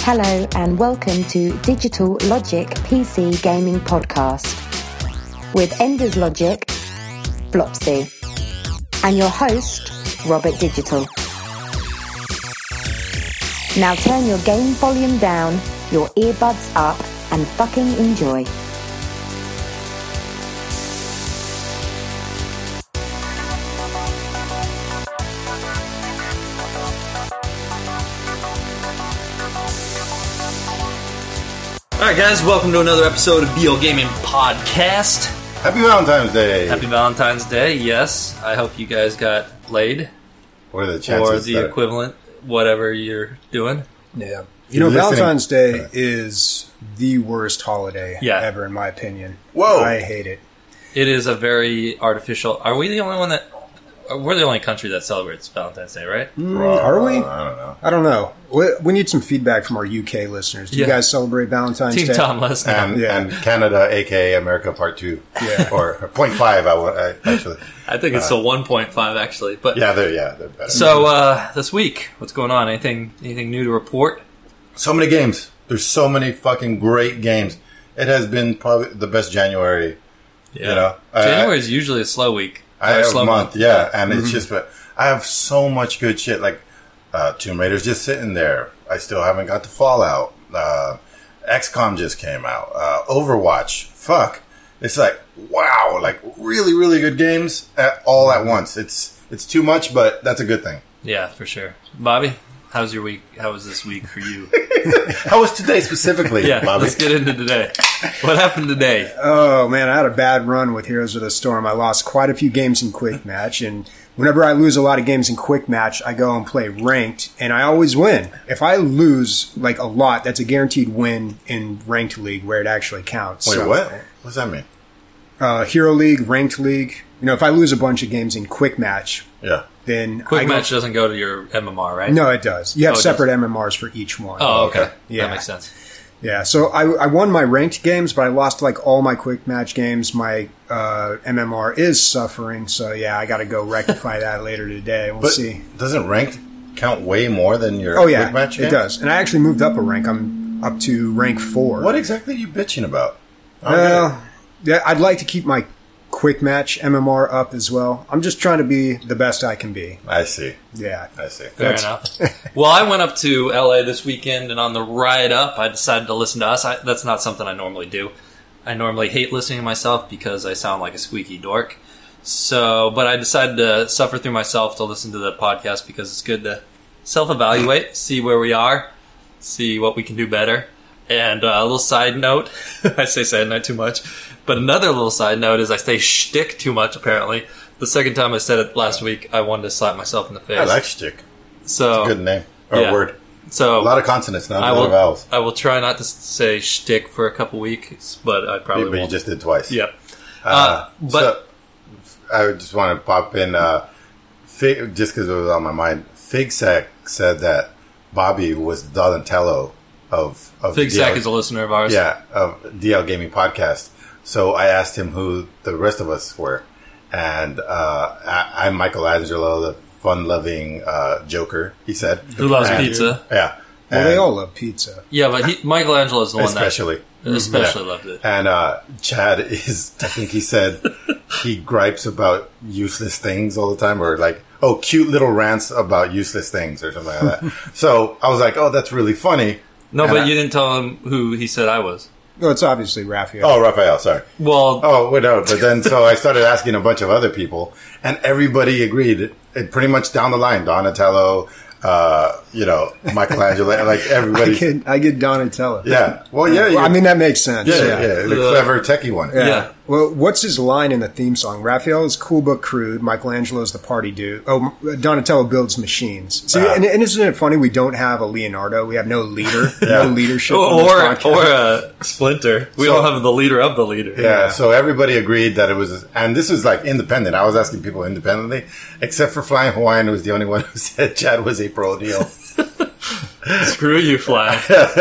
Hello and welcome to Digital Logic PC Gaming Podcast with Enders Logic, Flopsy, and your host, Robert Digital. Now turn your game volume down, your earbuds up, and fucking enjoy. Alright guys, welcome to another episode of BL Gaming Podcast. Happy Valentine's Day! Happy Valentine's Day, yes. I hope you guys got laid. What are the chances? Or the equivalent, whatever you're doing. Yeah. You know, Valentine's Day is the worst holiday ever, in my opinion. Whoa! I hate it. It is a very artificial... Are we the only one that... We're the only country that celebrates Valentine's Day, right? Are we? I don't know. We need some feedback from our UK listeners. Do you guys celebrate Valentine's Day? Team Tom, let us know. And Canada, a.k.a. America Part 2. Yeah. Or 0.5, actually. I think it's a 1.5, actually. But they're better. So, this week, what's going on? Anything new to report? So many games. There's so many fucking great games. It has been probably the best January. Yeah. You know? January is usually a slow week. I have slow a month, yeah. And it's just, but I have so much good shit. Like, Tomb Raider's just sitting there. I still haven't got to Fallout. XCOM just came out. Overwatch. Fuck. It's like, wow. Like, really, really good games all at once. It's too much, but that's a good thing. Yeah, for sure. Bobby, how's your week? How was this week for you? How was today specifically, Bobby? Let's get into today. What happened today? Oh, man, I had a bad run with Heroes of the Storm. I lost quite a few games in Quick Match, and whenever I lose a lot of games in Quick Match, I go and play Ranked, and I always win. If I lose, like, a lot, that's a guaranteed win in Ranked League, where it actually counts. Wait, what? What does that mean? Hero League, Ranked League. You know, if I lose a bunch of games in Quick Match... Yeah. Then Quick Match doesn't go to your MMR, right? No, it does. You have separate MMRs for each one. Oh, okay. Yeah. That makes sense. Yeah, so I won my ranked games, but I lost like all my Quick Match games. My MMR is suffering, so yeah, I got to go rectify that later today. We'll see. Doesn't ranked count way more than your Quick Match game? It does. And I actually moved up a rank. I'm up to rank 4. What exactly are you bitching about? Yeah, I'd like to keep my Quick Match MMR up as well. I'm just trying to be the best I can be. I see. Yeah. I see. Fair enough. Well, I went up to LA this weekend, and on the ride up, I decided to listen to us. That's not something I normally do. I normally hate listening to myself because I sound like a squeaky dork. But I decided to suffer through myself to listen to the podcast because it's good to self-evaluate, see where we are, see what we can do better. And a little side note, I say side note too much, but another little side note is I say shtick too much, apparently. The second time I said it last week, I wanted to slap myself in the face. I like shtick. So, it's a good name. Or word. So a lot of consonants, not a lot of vowels. I will try not to say shtick for a couple weeks, but I probably won't. But you just did twice. Yep. So I just want to pop in, just because it was on my mind, FigSack said that Bobby was Donatello of FigSack is a listener of ours. Yeah, of DL Gaming Podcast. So I asked him who the rest of us were. And I'm Michelangelo, the fun-loving Joker, he said. Who loves pizza. Yeah. Well, they all love pizza. Yeah, but Michelangelo is the one that especially loved it. And Chad is, I think he said, he gripes about useless things all the time, or like, cute little rants about useless things or something like that. So I was like, that's really funny. No, but you didn't tell him who he said I was. No, it's obviously Raphael. Oh, Raphael, sorry. Well... But then, so I started asking a bunch of other people, and everybody agreed. It pretty much down the line, Donatello, Michelangelo, like everybody. I get Donatello. Yeah. Well, yeah. Well, I mean, that makes sense. Yeah. The clever techie one. Yeah. Well, what's his line in the theme song? Raphael is cool but crude. Michelangelo's the party dude. Oh, Donatello builds machines. See, and isn't it funny we don't have a Leonardo? We have no leader, no leadership. Or a Splinter. We don't have the leader of the leader. Yeah. So everybody agreed that it was, and this was like independent. I was asking people independently, except for Flying Hawaiian, who was the only one who said Chad was a pro deal. Screw you, Fly.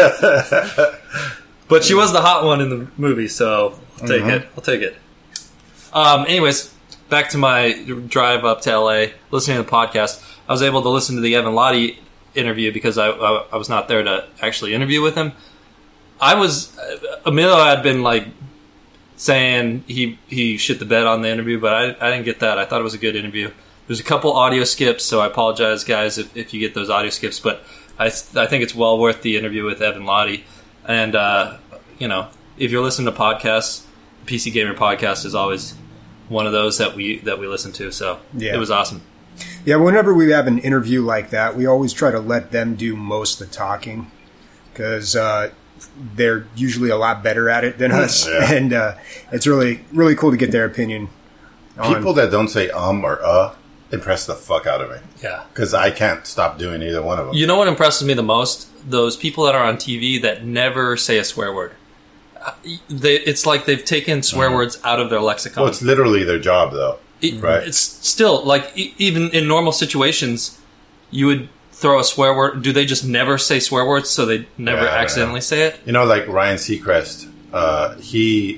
But she was the hot one in the movie, so I'll take it. I'll take it. Anyways, back to my drive up to LA, listening to the podcast. I was able to listen to the Evan Lottie interview because I was not there to actually interview with him. Emilio had been like saying he shit the bed on the interview, but I didn't get that. I thought it was a good interview. There's a couple audio skips, so I apologize, guys, if you get those audio skips. But I think it's well worth the interview with Evan Lottie. And if you're listening to podcasts, PC Gamer Podcast is always one of those that we listen to. So It was awesome. Yeah, whenever we have an interview like that, we always try to let them do most of the talking because they're usually a lot better at it than us, and it's really, really cool to get their opinion. People that don't say or impress the fuck out of me. Yeah, because I can't stop doing either one of them. You know what impresses me the most? Those people that are on TV that never say a swear word. It's like they've taken swear words out of their lexicon. Well, it's literally their job, though. Right? It's still like even in normal situations, you would throw a swear word. Do they just never say swear words so they never accidentally say it? You know, like Ryan Seacrest, he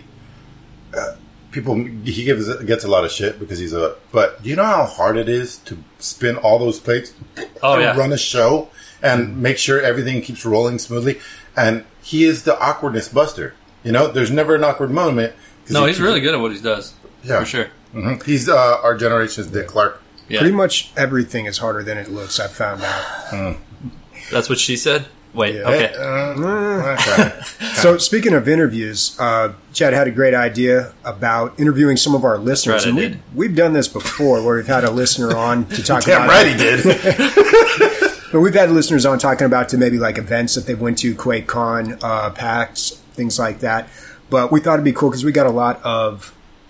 gets a lot of shit because but do you know how hard it is to spin all those plates run a show and make sure everything keeps rolling smoothly? And he is the awkwardness buster. You know, there's never an awkward moment. No, he's really good at what he does. Yeah. For sure. Mm-hmm. He's our generation's Dick Clark. Yeah. Pretty much everything is harder than it looks, I've found out. That's what she said? Wait, okay. So speaking of interviews, Chad had a great idea about interviewing some of our listeners. Right, and we've done this before where we've had a listener on to talk about... Damn right he did. But we've had listeners on talking about maybe like events that they went to, QuakeCon, PAX, things like that. But we thought it'd be cool because we've got a lot of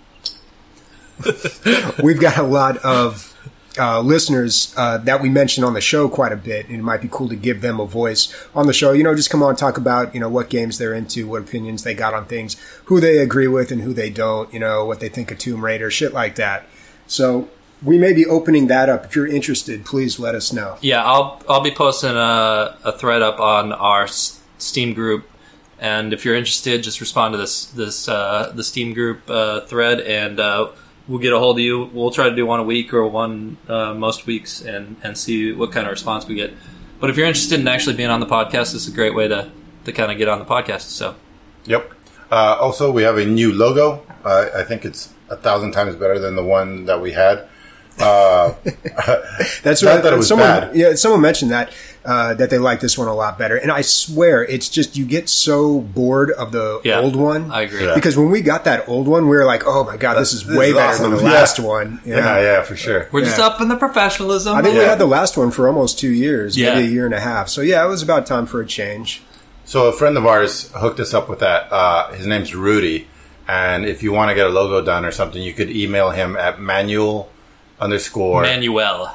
listeners that we mention on the show quite a bit, and it might be cool to give them a voice on the show. You know, just come on, talk about, what games they're into, what opinions they got on things, who they agree with and who they don't, what they think of Tomb Raider, shit like that. So we may be opening that up. If you're interested, please let us know. Yeah, I'll be posting a thread up on our Steam group. And if you're interested, just respond to the Steam group thread, and we'll get a hold of you. We'll try to do one a week or one most weeks, and see what kind of response we get. But if you're interested in actually being on the podcast, this is a great way to kind of get on the podcast. So, yep. Also, we have a new logo. I think it's 1,000 times better than the one that we had. That's right. That it was bad. Yeah, someone mentioned that they like this one a lot better, and I swear it's just you get so bored of the old one. I agree because when we got that old one, we were like, "Oh my god, this is way better awesome. Than the last one." Yeah, for sure. We're just up in the professionalism. I think we had the last one for almost 2 years, maybe a year and a half. So yeah, it was about time for a change. So a friend of ours hooked us up with that. His name's Rudy, and if you want to get a logo done or something, you could email him at Manuel _Manuel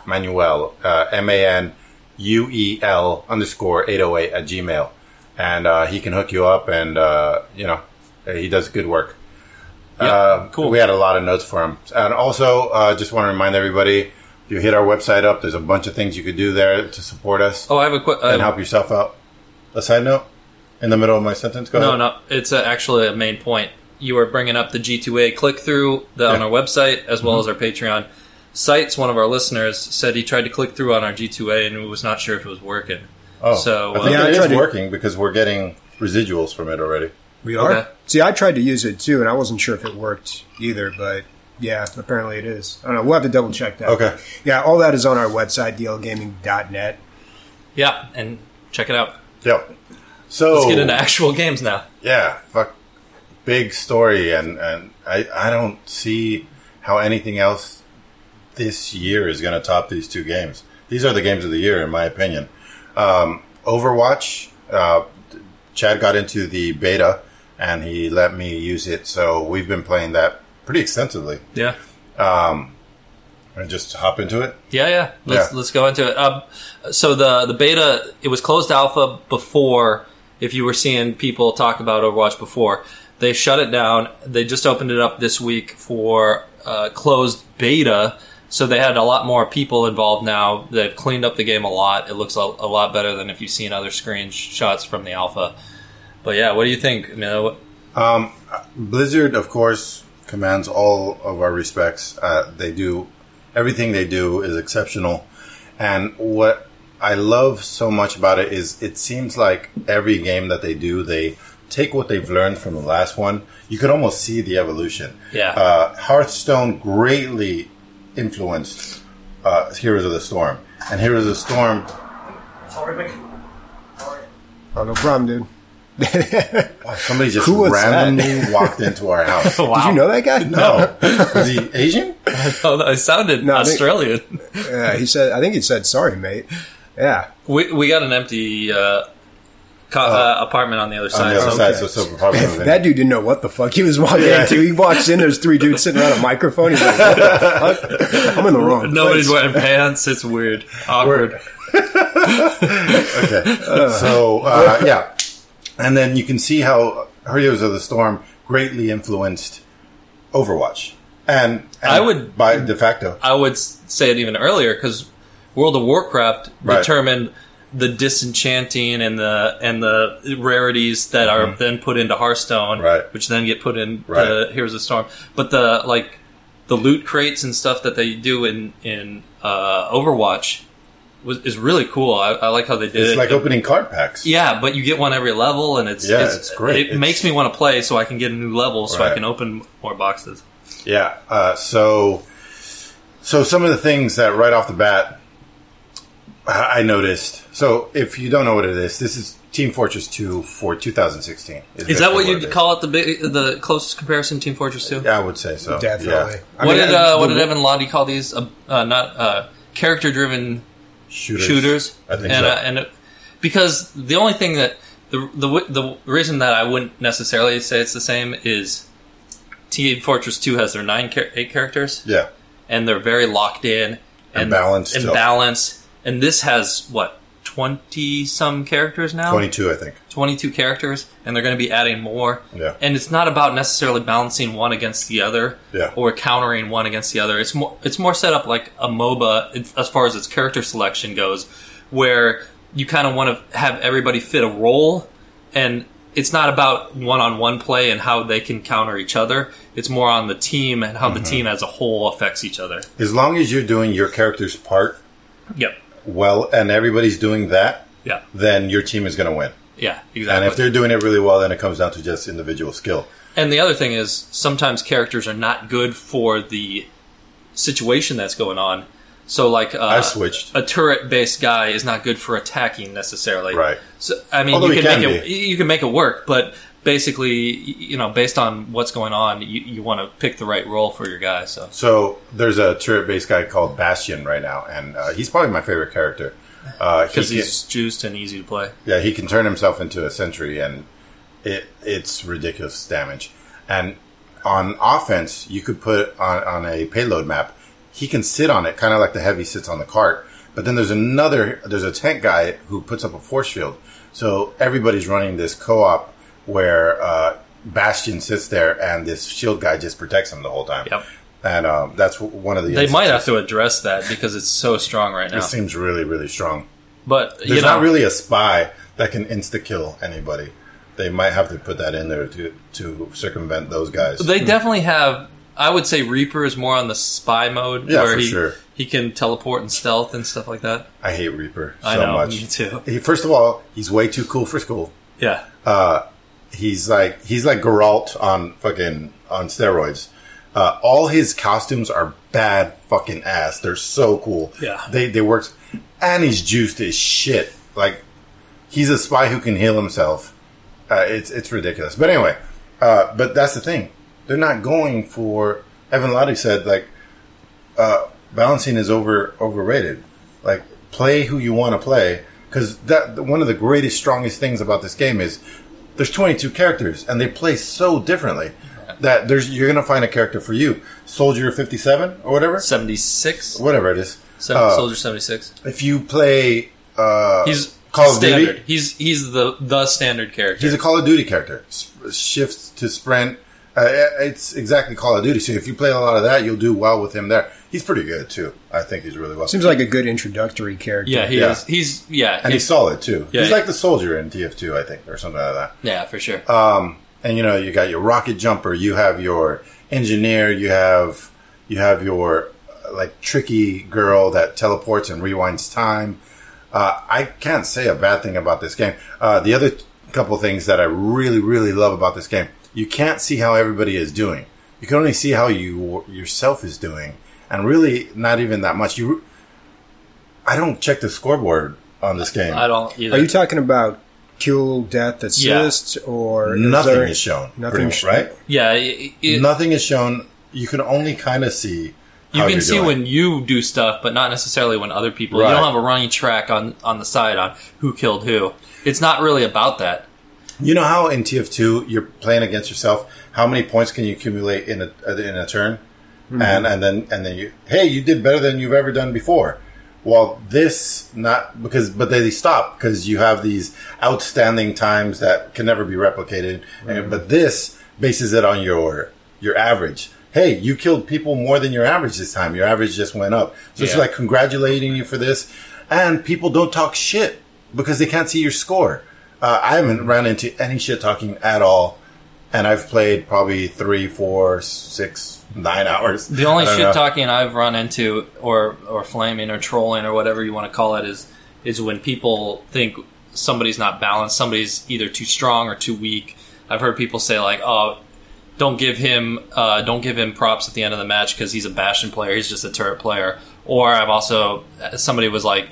MANUEL_808 at Gmail, and he can hook you up, and he does good work. Cool. We had a lot of notes for him, and also just want to remind everybody, if you hit our website up, there's a bunch of things you could do there to support us. Oh, I have a quick and help yourself out. A side note in the middle of my sentence. Go ahead. No, it's actually a main point. You were bringing up the G2A click through on our website as well as our Patreon. Sites, one of our listeners, said he tried to click through on our G2A and was not sure if it was working. Oh, so I think it is working because we're getting residuals from it already. We are? Okay. See, I tried to use it too, and I wasn't sure if it worked either, but yeah, apparently it is. I don't know. We'll have to double check that. Okay. Yeah, all that is on our website, dlgaming.net. Yeah, and check it out. Yep. So let's get into actual games now. Yeah, big story, and I don't see how anything else this year is going to top these two games. These are the games of the year, in my opinion. Overwatch, Chad got into the beta, and he let me use it, so we've been playing that pretty extensively. Yeah. And just hop into it? Yeah. Let's go into it. So the beta, it was closed alpha before, if you were seeing people talk about Overwatch before. They shut it down. They just opened it up this week for closed beta. So they had a lot more people involved now. They've cleaned up the game a lot. It looks a lot better than if you've seen other screenshots from the alpha. But yeah, what do you think? Blizzard, of course, commands all of our respects. Everything they do is exceptional. And what I love so much about it is it seems like every game that they do, they take what they've learned from the last one. You could almost see the evolution. Yeah. Hearthstone greatly influenced Heroes of the Storm. And Heroes of the Storm... Sorry, Mick. Oh, no problem, dude. Wow, somebody just Who was randomly walked into our house. Wow. Did you know that guy? No. Was he Asian? Oh, no, it sounded No, I think- Australian. Yeah, I think he said, sorry, mate. Yeah. We got an empty apartment on the other On side. the other so- side, so probably That dude didn't know what the fuck he was walking into. He walks in, there's 3 dudes sitting around a microphone. He's like, what the fuck? I'm in the wrong Nobody's place. wearing pants. It's weird. Awkward. Okay. So, yeah. And then you can see how Heroes of the Storm greatly influenced Overwatch. And I would- by de facto. I would say it even earlier because World of Warcraft Right. determined the disenchanting and the rarities that are then put into Hearthstone, Right. which then get put in Right. Heroes of the Storm. But the loot crates and stuff that they do in Overwatch is really cool. I like how they did It's it. like opening card packs. Yeah, but you get one every level, and it's great. It makes me want to play, so I can get a new level, so I Right. can open more boxes. Yeah. So some of the things that right off the bat I noticed. So if you don't know what it is, this is Team Fortress 2 for 2016. Is that what basically you'd it is. call it? The closest comparison, Team Fortress 2? Yeah, I would say so. Definitely. Yeah. I What mean, did Evan Lottie call these? Not character-driven shooters. I think and, so. Because the only thing that the reason that I wouldn't necessarily say it's the same is Team Fortress 2 has their 8 characters, Yeah. and they're very locked in And balanced and still. balanced. And this has what 20 some characters now. 22, I think. 22 characters, and they're going to be adding more. Yeah. And it's not about necessarily balancing one against the other, Yeah. or countering one against the other. It's more set up like a MOBA as far as its character selection goes, where you kind of want to have everybody fit a role, and it's not about one-on-one play and how they can counter each other. It's more on the team and how the team as a whole affects each other. As long as you're doing your character's part Yep. well and everybody's doing that, Yeah. then your team is going to win. Yeah. And Exactly. if they're doing it really well, then it comes down to just individual skill. And the other thing is, sometimes characters are not good for the situation that's going on. So, like, I switched. a turret-based guy is not good for attacking necessarily. Right. So, I mean, Although you he can can make it. You can make it work, but basically, based on what's going on, you want to pick the right role for your guy. So there's a turret-based guy called Bastion right now, and he's probably my favorite character. Because He he's juiced and easy to play. Yeah, he can turn himself into a sentry, and it's ridiculous damage. And on offense, you could put on a payload map, he can sit on it, kind of like the heavy sits on the cart. But then there's a tank guy who puts up a force field. So everybody's running this co-op where Bastion sits there, and this shield guy just protects him the whole time. Yep. And that's one of the They might have instances. to address that because it's so strong right now. It seems really, really strong. But There's not really a spy that can insta-kill anybody. They might have to put that in there to circumvent those guys. They definitely have. I would say Reaper is more on the spy mode, Yeah, where for sure. he can teleport and stealth and stuff like that. I hate Reaper so I know, much. me too. First of all, he's way too cool for school. Yeah, He's like Geralt on steroids. All his costumes are bad fucking ass. They're so cool. Yeah. They work, and he's juiced as shit. Like he's a spy who can heal himself. It's ridiculous. But anyway, but that's the thing. They're not going for. Evan Lottie said balancing is overrated. Like play who you want to play, because that one of the greatest, strongest things about this game is there's 22 characters and they play so differently that you're gonna find a character for you. Soldier 57 or whatever, 76. whatever it is. Soldier 76. If you play, He's Call of standard. Duty. He's the standard character. He's a Call of Duty character. Shifts to sprint. It's exactly Call of Duty. So if you play a lot of that, you'll do well with him there. He's pretty good too. I think he's really well. Seems like a good introductory character. Yeah, he Yeah. is. He's And he's solid too. Yeah. He's like the soldier in TF2, I think, or something like that. yeah, for sure. And you got your rocket jumper, you have your engineer, you have your like tricky girl that teleports and rewinds time. I can't say a bad thing about this game. The other couple things that I really, really love about this game, you can't see how everybody is doing. You can only see how you yourself is doing, and really not even that much. I don't check the scoreboard on this game. I don't either. Are you talking about kill, death, assist, or nothing is shown? Nothing, right? Yeah, nothing is shown. You can only kind of see. You can see when you do stuff, but not necessarily when other people. Right. You don't have a running track on the side on who killed who. It's not really about that. You know how in TF2 you're playing against yourself? How many points can you accumulate in a turn? Mm-hmm. And then you did better than you've ever done before. Well, this but they stop because you have these outstanding times that can never be replicated. Mm-hmm. But this bases it on your average. Hey, you killed people more than your average this time. Your average just went up. So it's like congratulating you for this. And people don't talk shit because they can't see your score. I haven't run into any shit talking at all. And I've played probably 3, 4, 6, 9 hours. The only shit talking I've run into, or flaming, or trolling, or whatever you want to call it, is when people think somebody's not balanced, somebody's either too strong or too weak. I've heard people say like, "Oh, don't give him props at the end of the match because he's a Bastion player. He's just a turret player." Or somebody was like,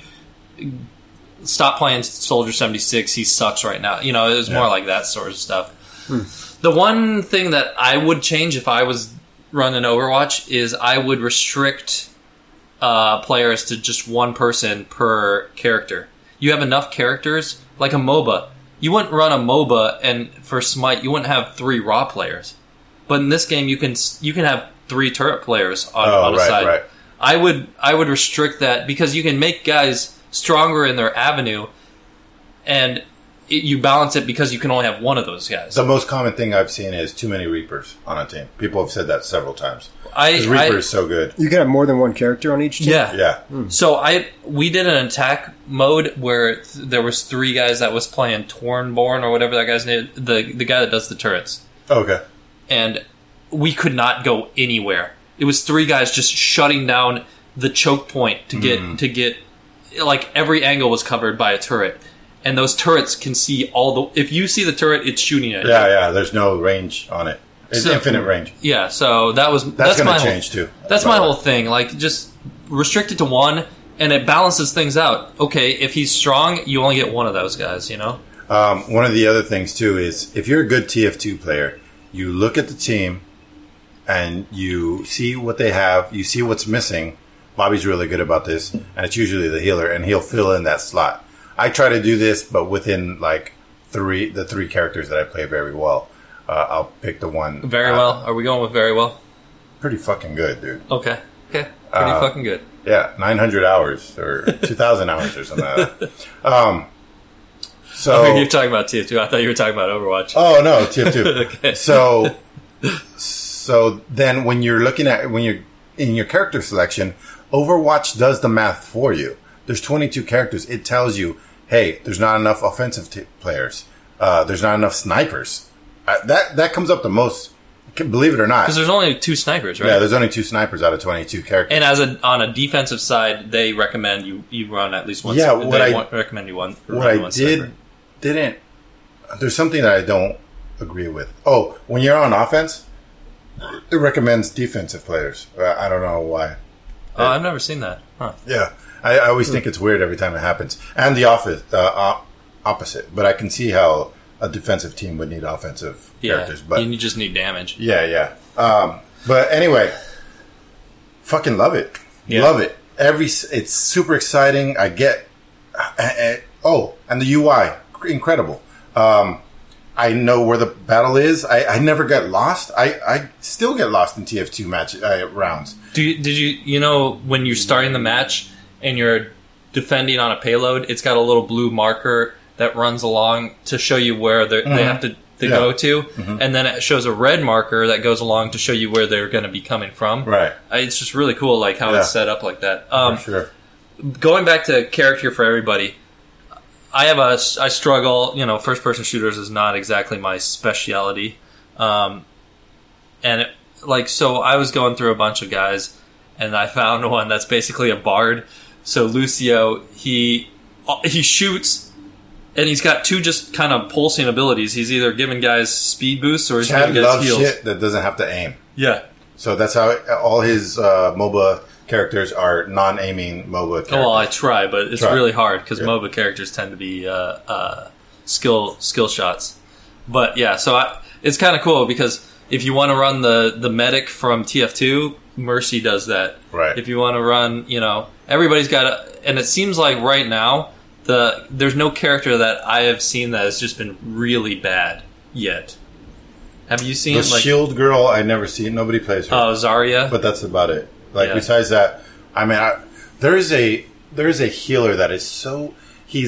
"Stop playing Soldier 76. He sucks right now." You know, it was more like that sort of stuff. The one thing that I would change if I was running Overwatch is I would restrict players to just one person per character. You have enough characters, like a MOBA. You wouldn't run a MOBA, and for Smite, you wouldn't have 3 Raw players. But in this game, you can have 3 turret players on a side. Right. I would restrict that because you can make guys stronger in their avenue, and you balance it because you can only have one of those guys. The most common thing I've seen is too many Reapers on a team. People have said that several times. Because Reaper is so good. You can have more than one character on each team? Yeah. So we did an attack mode where there was 3 guys that was playing Tornborn or whatever that guy's name, the guy that does the turrets. Okay. And we could not go anywhere. It was 3 guys just shutting down the choke point to get like every angle was covered by a turret. And those turrets can see if you see the turret, it's shooting at you. Yeah, there's no range on it. It's infinite range. Yeah, so that's going to change too. That's my whole thing. Like, just restrict it to one, and it balances things out. Okay, if he's strong, you only get one of those guys, you know? One of the other things too is if you're a good TF2 player, you look at the team and you see what they have, you see what's missing. Bobby's really good about this, and it's usually the healer, and he'll fill in that slot. I try to do this, but within like the 3 characters that I play very well. I'll pick the one. Very well? Are we going with very well? Pretty fucking good, dude. Okay. Pretty fucking good. Yeah, 900 hours or 2,000 hours or something like that. So you're talking about TF2. I thought you were talking about Overwatch. Oh, no, TF2. Okay. So then when you're in your character selection, Overwatch does the math for you. There's 22 characters. It tells you, hey, there's not enough offensive players. There's not enough snipers. That comes up the most, believe it or not. Because there's only 2 snipers, right? Yeah, there's only 2 snipers out of 22 characters. And on a defensive side, they recommend you run at least one. Yeah, recommend you one. What I didn't. There's something that I don't agree with. Oh, when you're on offense, it recommends defensive players. I don't know why. Oh, I've never seen that. Huh. Yeah. I always think it's weird every time it happens. And the opposite. But I can see how a defensive team would need offensive characters. But you just need damage. Yeah. But anyway, fucking love it. Yeah. Love it. It's super exciting. I get... and the UI. Incredible. I know where the battle is. I never get lost. I still get lost in TF2 rounds. Did you know when you're starting the match and you're defending on a payload, it's got a little blue marker that runs along to show you where they have to go to, and then it shows a red marker that goes along to show you where they're going to be coming from. Right. It's just really cool, like how it's set up like that. For sure. Going back to character for everybody, I struggle. You know, first person shooters is not exactly my specialty, so I was going through a bunch of guys, and I found one that's basically a bard. So Lucio, he shoots, and he's got two just kind of pulsing abilities. He's either giving guys speed boosts or he's Chad giving guys loves heals. shit that doesn't have to aim. Yeah. So that's how all his MOBA characters are non-aiming MOBA characters. Oh, well, I try, but it's Try. really hard because Yeah. MOBA characters tend to be skill shots. But yeah, so it's kind of cool because if you want to run the medic from TF2, Mercy does that. Right. If you want to run, everybody's got and it seems like right now there's no character that I have seen that has just been really bad yet. Have you seen The shield girl, I never see. Nobody plays her. Zarya? But that's about it. Like Yeah. besides that, I mean, there is a healer that is so he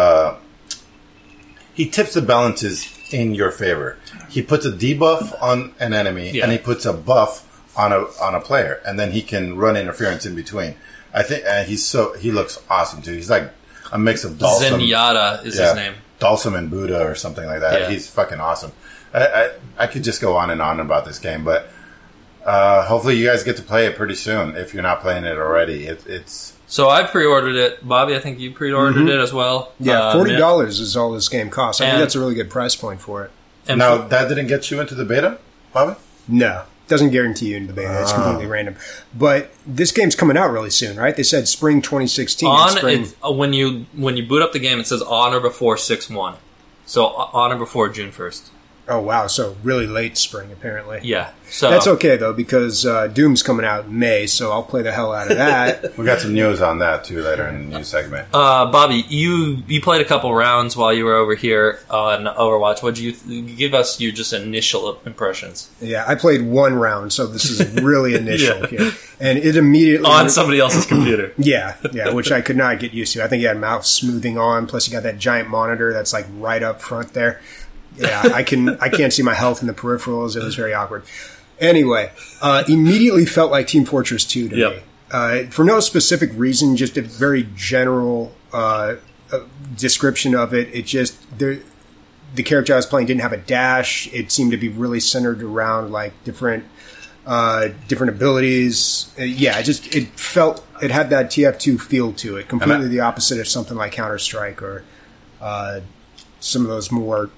tips the balances in your favor. He puts a debuff on an enemy and he puts a buff on a player, and then he can run interference in between. I think he looks awesome too. He's like a mix of Dalsum. Zenyatta is his name. Dalsum and Buddha or something like that. Yeah. He's fucking awesome. I could just go on and on about this game, but hopefully you guys get to play it pretty soon if you're not playing it already. It's So I pre-ordered it. Bobby, I think you pre-ordered it as well. Yeah, $40 is all this game costs. I think And- that's a really good price point for it. And now that didn't get you into the beta, Bobby? No, doesn't guarantee you into the beta. It's completely random. But this game's coming out really soon, right? They said spring 2016. Spring. when you boot up the game, it says on or before 6/1. So on or before June 1st. Oh, wow. So really late spring, apparently. Yeah. So That's okay, though, because Doom's coming out in May, so I'll play the hell out of that. We got some news on that too later in the news segment. Bobby, you played a couple rounds while you were over here on Overwatch. What did you give us your just initial impressions Yeah, I played one round, so this is really initial Yeah. here. And it immediately... on somebody else's computer? Yeah, which I could not get used to. I think you had mouse smoothing on, plus you got that giant monitor that's like right up front there. Yeah, I can't see my health in the peripherals. It was very awkward. Anyway, immediately felt like Team Fortress 2 to Yep. me. For no specific reason, just a very general description of it. It just the character I was playing didn't have a dash. It seemed to be really centered around like different abilities. It had that TF2 feel to it. Completely the opposite of something like Counter-Strike or some of those more.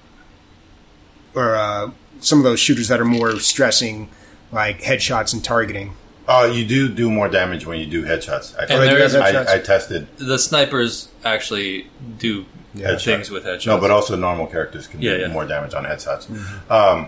Or some of those shooters that are more stressing, like headshots and targeting. Oh, you do more damage when you do headshots. And there is I tested. The snipers actually do things with headshots. No, but also normal characters can do more damage on headshots. I'm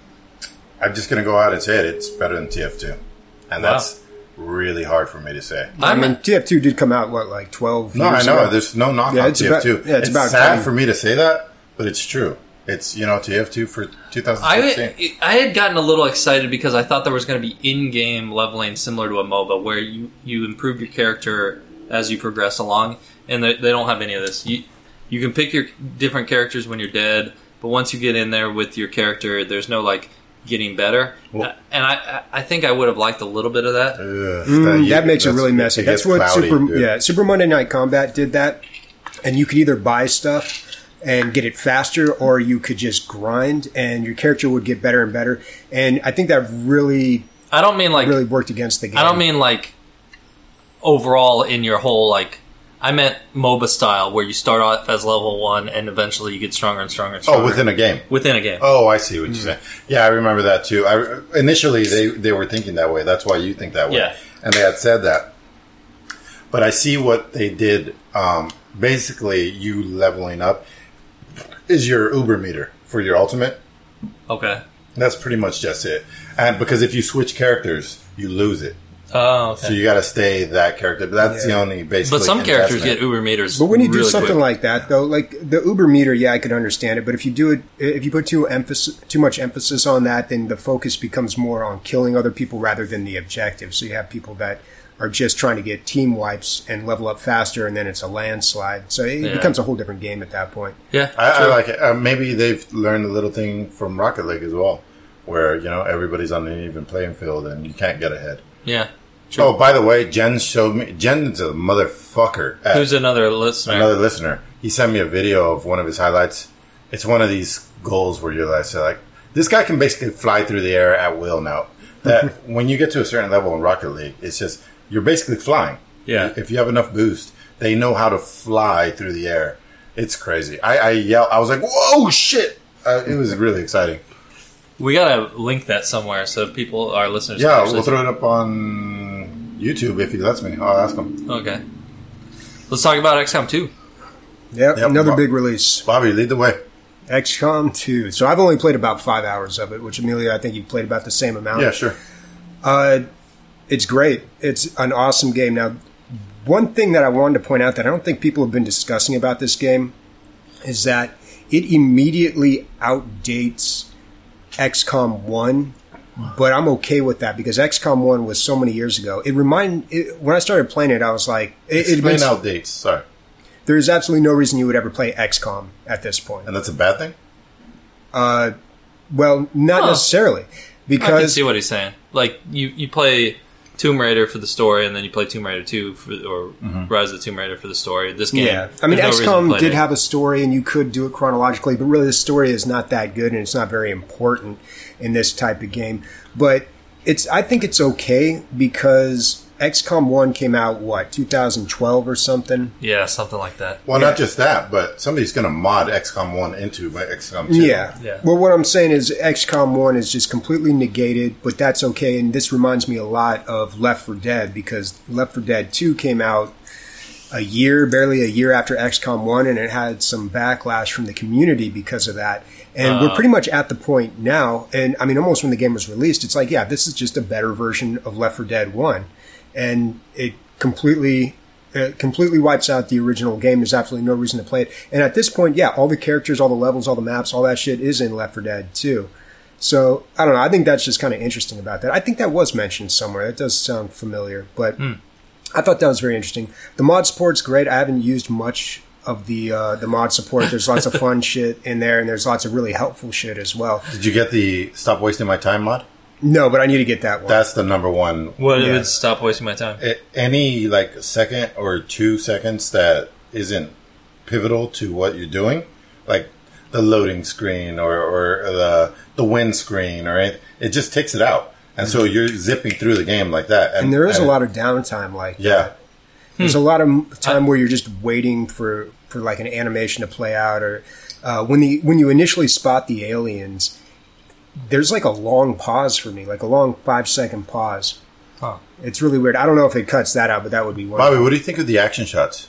just going to go out and say it. It's better than TF2. And that's really hard for me to say. I mean, TF2 did come out, like 12 No, years I know. ago? There's no knock on TF2. It's about sad time. for me to say that, but it's true. It's, TF2 for 2016. I had gotten a little excited because I thought there was going to be in-game leveling similar to a MOBA where you improve your character as you progress along, and they don't have any of this. You can pick your different characters when you're dead, but once you get in there with your character, there's no, like, getting better. Well, and I think I would have liked a little bit of that. That makes it really messy. That's what cloudy, Super Monday Night Combat did that, and you could either buy stuff and get it faster, or you could just grind, and your character would get better and better. And I think that really, I don't mean like really worked against the game. I don't mean like overall in your whole like. I meant MOBA style, where you start off as level 1 and eventually you get stronger and stronger and stronger. Oh, within a game. Within a game. Oh, I see what you're saying. Yeah, I remember that too. Initially, they were thinking that way. That's why you think that way. Yeah. And they had said that. But I see what they did. Basically, you leveling up is your Uber meter for your ultimate. Okay. That's pretty much just it. And because if you switch characters, you lose it. Oh, okay. So you got to stay that character. But that's the only basically. But some characters investment. get Uber meters. But when you do really something quick. like that, though, like the Uber meter, I could understand it. But if you put too much emphasis on that, then the focus becomes more on killing other people rather than the objective. So you have people that are just trying to get team wipes and level up faster, and then it's a landslide. So it becomes a whole different game at that point. Yeah, I like it. Maybe they've learned a little thing from Rocket League as well, where everybody's on an even playing field and you can't get ahead. Yeah. True. Oh, by the way, Jen showed me. Jen's a motherfucker. Who's another listener? Another listener. He sent me a video of one of his highlights. It's one of these goals where you're like, this guy can basically fly through the air at will now. That when you get to a certain level in Rocket League, it's just you're basically flying. Yeah. If you have enough boost, They know how to fly through the air. It's crazy. I yelled. I was like, "Whoa, shit!" It was really exciting. We gotta link that somewhere so people, our listeners. Yeah, can we'll throw it up on YouTube if he lets me. I'll ask him. Okay. Let's talk about XCOM 2. Yep, another big release. Bobby, lead the way. XCOM 2. So I've only played about 5 hours of it, which, Amelia, I think you played about the same amount. Yeah, sure. It's great. It's an awesome game. Now, one thing that I wanted to point out that I don't think people have been discussing about this game is that it immediately outdates XCOM 1, but I'm okay with that because XCOM 1 was so many years ago. When I started playing it, I was like... Explain outdates, sorry. There's absolutely no reason you would ever play XCOM at this point. And that's a bad thing? Well, not necessarily. Because I can see what he's saying. Like, you play Tomb Raider for the story, and then you play Tomb Raider 2 Rise of the Tomb Raider for the story. This game... Yeah. I mean, XCOM did have a story, and you could do it chronologically, but really the story is not that good, and it's not very important in this type of game. But I think it's okay because... XCOM 1 came out, 2012 or something? Yeah, something like that. Well, not just that, but somebody's going to mod XCOM 1 into XCOM 2. Yeah. Well, what I'm saying is XCOM 1 is just completely negated, but that's okay. And this reminds me a lot of Left 4 Dead because Left 4 Dead 2 came out barely a year after XCOM 1, and it had some backlash from the community because of that. And we're pretty much at the point now, and I mean, almost when the game was released, it's like, yeah, this is just a better version of Left 4 Dead 1. And it completely wipes out the original game. There's absolutely no reason to play it. And at this point, yeah, all the characters, all the levels, all the maps, all that shit is in Left 4 Dead 2. So, I don't know. I think that's just kind of interesting about that. I think that was mentioned somewhere. That does sound familiar. But I thought that was very interesting. The mod support's great. I haven't used much of the mod support. There's lots of fun shit in there, and there's lots of really helpful shit as well. Did you get the Stop Wasting My Time mod? No, but I need to get that one. That's the number one. What would stop wasting my time? Any second or 2 seconds that isn't pivotal to what you're doing, like the loading screen or the wind screen or anything, it just takes it out. And so you're zipping through the game like that. And there is a lot of downtime like that. There's a lot of time where you're just waiting for like an animation to play out, or when you initially spot the aliens, there's like a long pause for me, like a long 5-second pause. Huh. It's really weird. I don't know if it cuts that out, but that would be one. Bobby, what do you think of the action shots?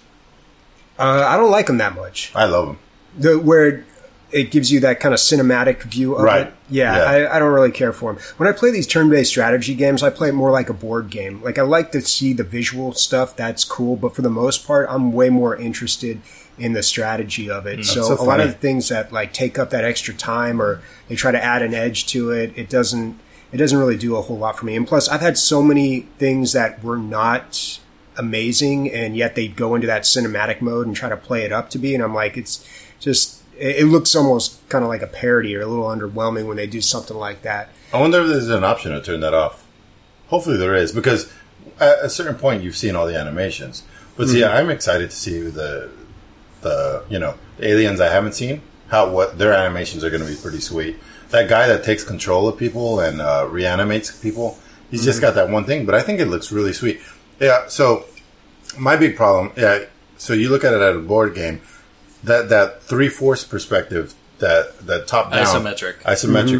I don't like them that much. I love them. Where it gives you that kind of cinematic view of it. Yeah. I don't really care for them. When I play these turn-based strategy games, I play it more like a board game. Like, I like to see the visual stuff. That's cool. But for the most part, I'm way more interested in the strategy of it. So a lot of the things that like take up that extra time, or they try to add an edge to it, it doesn't really do a whole lot for me. And plus, I've had so many things that were not amazing, and yet they go into that cinematic mode and try to play it up to be. And I'm like, it's just, it looks almost kind of like a parody or a little underwhelming when they do something like that. I wonder if there's an option to turn that off. Hopefully there is, because at a certain point you've seen all the animations. But see, I'm excited to see the aliens I haven't seen, what their animations are going to be pretty sweet. That guy that takes control of people and reanimates people, he's just got that one thing, but I think it looks really sweet. Yeah, so my big problem, so you look at it at a board game, that 3/4 perspective, that top down isometric.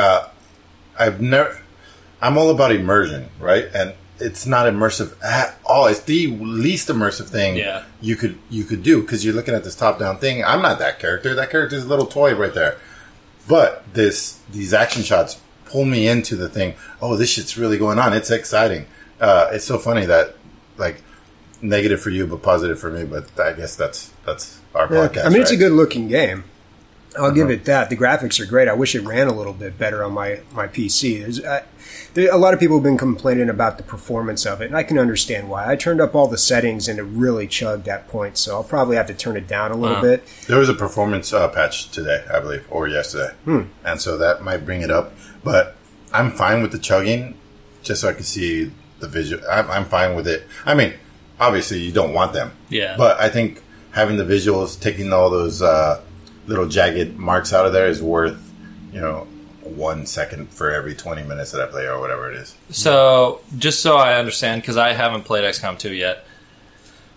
I'm all about immersion, right? And it's not immersive at all. It's the least immersive thing you could do, because you're looking at this top down thing. I'm not that character. That character's a little toy right there. But these action shots pull me into the thing. Oh, this shit's really going on. It's exciting. It's so funny that, like, negative for you but positive for me. But I guess that's our podcast. I mean, it's a good looking game. I'll give it that. The graphics are great. I wish it ran a little bit better on my PC. A lot of people have been complaining about the performance of it, and I can understand why. I turned up all the settings, and it really chugged at points, so I'll probably have to turn it down a little bit. There was a performance patch today, I believe, or yesterday, and so that might bring it up. But I'm fine with the chugging, just so I can see the visual. I'm fine with it. I mean, obviously, you don't want them. Yeah. But I think having the visuals, taking all those little jagged marks out of there is worth, 1 second for every 20 minutes that I play, or whatever it is. So, just so I understand, because I haven't played XCOM 2 yet,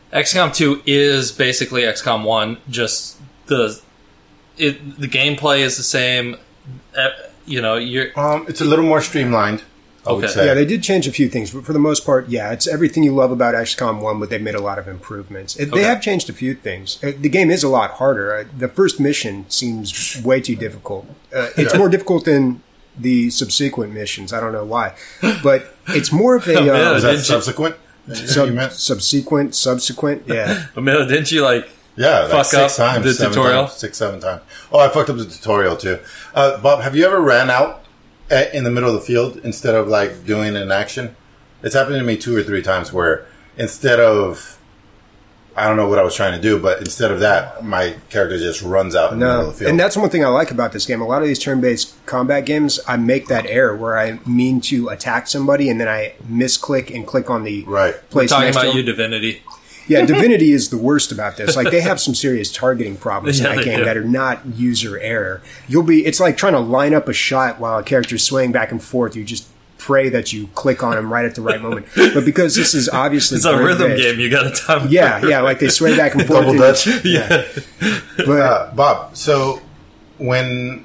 XCOM 2 is basically XCOM 1, just the gameplay is the same. It's a little more streamlined, I would say. Yeah, they did change a few things, but for the most part, yeah, it's everything you love about XCOM 1, but they've made a lot of improvements. They have changed a few things. The game is a lot harder. The first mission seems way too difficult. It's more difficult than the subsequent missions. I don't know why. But it's more of a... is that subsequent? Subsequent, yeah. Amelia, didn't you, fuck up times, the tutorial? 7 times. Oh, I fucked up the tutorial, too. Bob, have you ever ran out in the middle of the field instead of, doing an action? It's happened to me 2 or 3 times where instead of... I don't know what I was trying to do, but instead of that, my character just runs out in the middle of the field. And that's one thing I like about this game. A lot of these turn-based combat games, I make that error where I mean to attack somebody and then I misclick and click on the place We're talking next to about them. you, Divinity. Yeah, Divinity is the worst about this. They have some serious targeting problems in that game that are not user error. It's like trying to line up a shot while a character's swaying back and forth. You just pray that you click on them right at the right moment. But because this is obviously... It's a rhythm game. You got to time. Yeah, they sway back and forth. Double Dutch. Yeah. But, Bob, so when...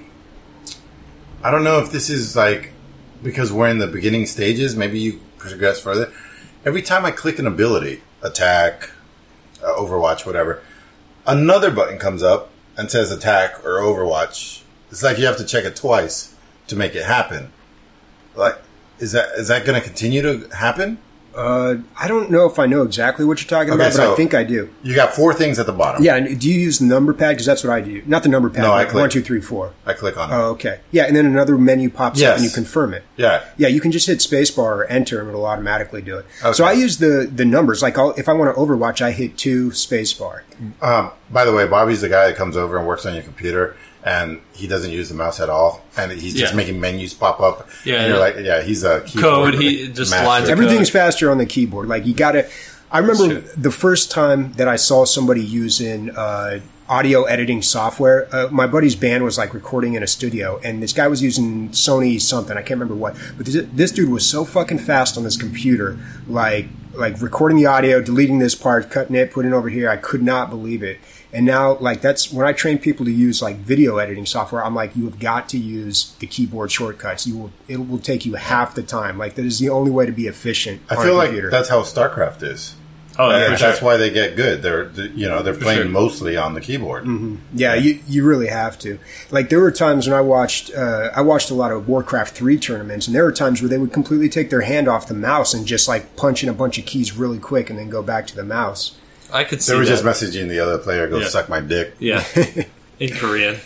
I don't know if this is because we're in the beginning stages, maybe you progress further. Every time I click an ability, attack, Overwatch, whatever, another button comes up and says attack or Overwatch. It's like you have to check it twice to make it happen. Is that going to continue to happen? I don't know if I know exactly what you're talking about, but I think I do. You got 4 things at the bottom. Yeah, and do you use the number pad? Because that's what I do. Not the number pad. No, I click 1, 2, 3, 4. I click on it. Oh, okay. Yeah, and then another menu pops up and you confirm it. Yeah. Yeah, you can just hit spacebar or enter and it'll automatically do it. Okay. So I use the numbers. If I want to Overwatch, I hit 2 spacebar. By the way, Bobby's the guy that comes over and works on your computer, and he doesn't use the mouse at all, and he's just making menus pop up. Yeah, and you're he's a keyboard code. He just master. lines Everything's faster on the keyboard. You got to... I remember the first time that I saw somebody using audio editing software. My buddy's band was recording in a studio, and this guy was using Sony something. I can't remember what. But this dude was so fucking fast on this computer, like recording the audio, deleting this part, cutting it, putting it over here. I could not believe it. And now, that's when I train people to use video editing software. I'm you have got to use the keyboard shortcuts. It will take you half the time. That is the only way to be efficient. I feel like that's how StarCraft is. Oh, yeah, that's why they get good. They're playing mostly on the keyboard. Mm-hmm. Yeah, you really have to. There were times when I watched a lot of Warcraft 3 tournaments, and there were times where they would completely take their hand off the mouse and just punch in a bunch of keys really quick and then go back to the mouse. I could see they were that. just messaging the other player, go suck my dick. Yeah, in Korean.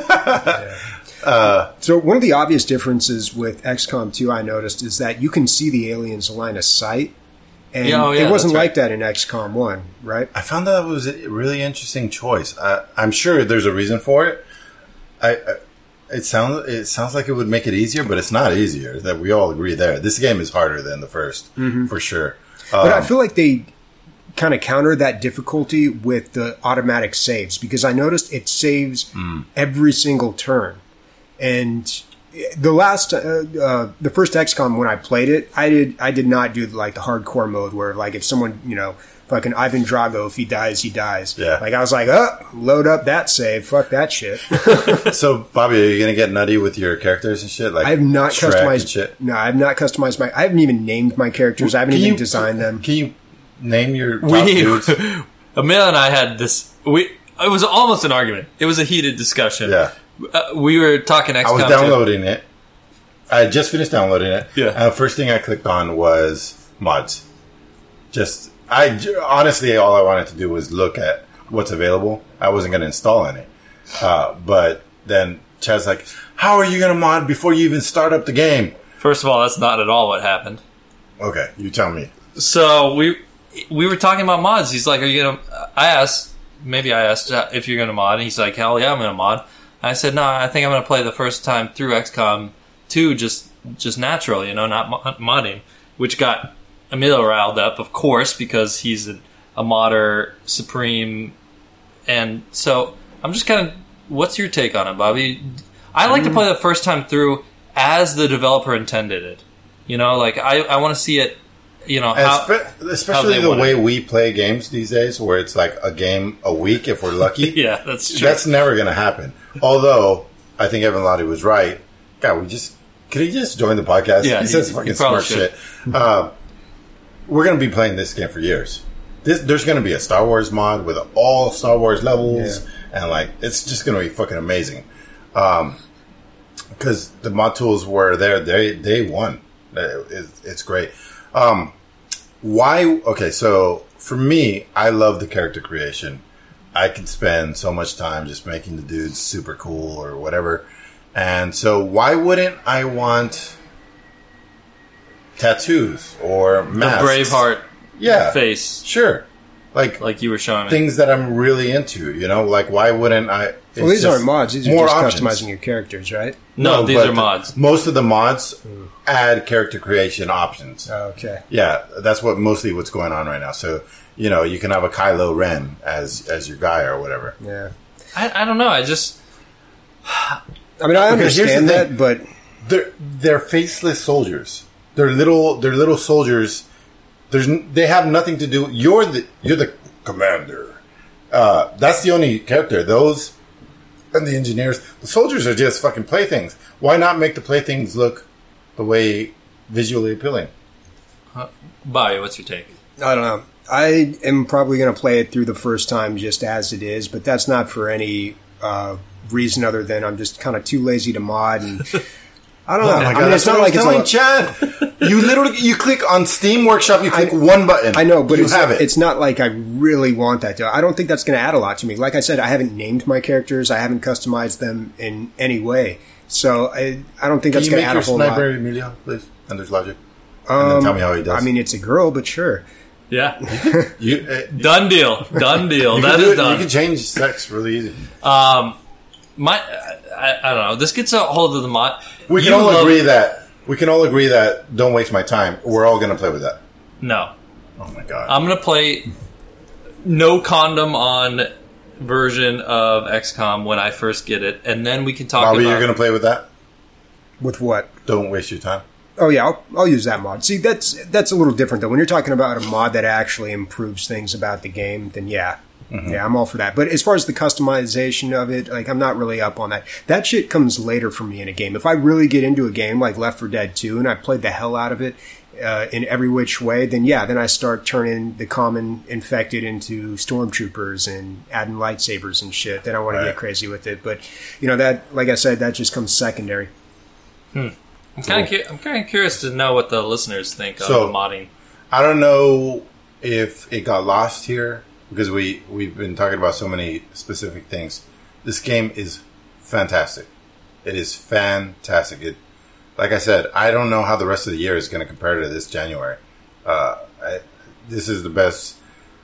So one of the obvious differences with XCOM 2 I noticed is that you can see the aliens' line of sight. And it wasn't like that in XCOM 1, right? I found that was a really interesting choice. I'm sure there's a reason for it. It sounds like it would make it easier, but it's not easier. That we all agree there. This game is harder than the first, for sure. But I feel like they kind of counter that difficulty with the automatic saves, because I noticed it saves every single turn. And the first XCOM, when I played it, I did not do the hardcore mode where if someone, fucking Ivan Drago, if he dies, he dies. Yeah. I was load up that save. Fuck that shit. So, Bobby, are you going to get nutty with your characters and shit? I have not Shrek customized and shit? No, I have not customized I haven't even named my characters. I haven't even designed them. Can you name your top dudes? Emil and I had this. It was almost an argument. It was a heated discussion. Yeah. We were talking XCOM. I was downloading it. I had just finished downloading it. Yeah. And the first thing I clicked on was mods. Honestly, all I wanted to do was look at what's available. I wasn't going to install any. But then Chad's like, how are you going to mod before you even start up the game? First of all, that's not at all what happened. Okay, you tell me. So we were talking about mods. He's like, are you going to... I asked if you're going to mod. And he's like, hell yeah, I'm going to mod. I said, no, I think I'm going to play the first time through XCOM 2 just natural, not modding, which got Emilio riled up, of course, because he's a modder supreme. And so I'm just kind of, what's your take on it, Bobby? I like to play the first time through as the developer intended it. I want to see it especially the way we play games these days, where it's like a game a week if we're lucky. Yeah, that's true. That's never going to happen. Although I think Evan Lottie was right. God, could he just join the podcast? Yeah, he says fucking smart shit. We're going to be playing this game for years. There's going to be a Star Wars mod with all Star Wars levels, and like it's just going to be fucking amazing. Because the mod tools were there, they won. It's great. Why? Okay, so for me, I love the character creation. I can spend so much time just making the dudes super cool or whatever. And so why wouldn't I want tattoos or masks? The Braveheart face. Sure. Like you were showing me. Things that I'm really into, like why wouldn't I? Well, these aren't mods. These are just customizing your characters, right? No, these are mods. Most of the mods add character creation options. Oh, okay. Yeah, that's mostly what's going on right now. So, you can have a Kylo Ren as your guy or whatever. Yeah. I don't know. I understand that, but they're faceless soldiers. They're little soldiers. They have nothing to do. You're the commander. That's the only character. Those and the engineers. The soldiers are just fucking playthings. Why not make the playthings look the way visually appealing? Bobby, what's your take? I don't know. I am probably going to play it through the first time just as it is, but that's not for any reason other than I'm just kind of too lazy to mod and. I don't know. Oh my God, it's not like it's Chad. You click on Steam Workshop. You click one button. I know, but it. It's not like I really want that. I don't think that's going to add a lot to me. Like I said, I haven't named my characters. I haven't customized them in any way. So I don't think that's going to add a whole lot. Can you make your sniper Emilio, please? And there's logic. And then tell me how he does. I mean, it's a girl, but sure. Yeah. Done deal. Done deal. That is done. You can change sex really easy. I don't know. This gets a hold of the mod. We can all agree that don't waste my time. We're all going to play with that. No. Oh my God. I'm going to play no condom on version of XCOM when I first get it, and then we can talk Bobby, about... you're going to play with that? With what? Don't waste your time. Oh yeah, I'll use that mod. See, that's a little different though. When you're talking about a mod that actually improves things about the game, then yeah. Yeah, I'm all for that. But as far as the customization of it, I'm not really up on that. That shit comes later for me in a game. If I really get into a game like Left 4 Dead 2 and I played the hell out of it in every which way, then I start turning the common infected into stormtroopers and adding lightsabers and shit. Then I want to get crazy with it. But, that, like I said, that just comes secondary. I'm kind of curious to know what the listeners think of the modding. I don't know if it got lost here. Because we've been talking about so many specific things. This game is fantastic. It is fantastic. Like I said, I don't know how the rest of the year is going to compare to this January. This is the best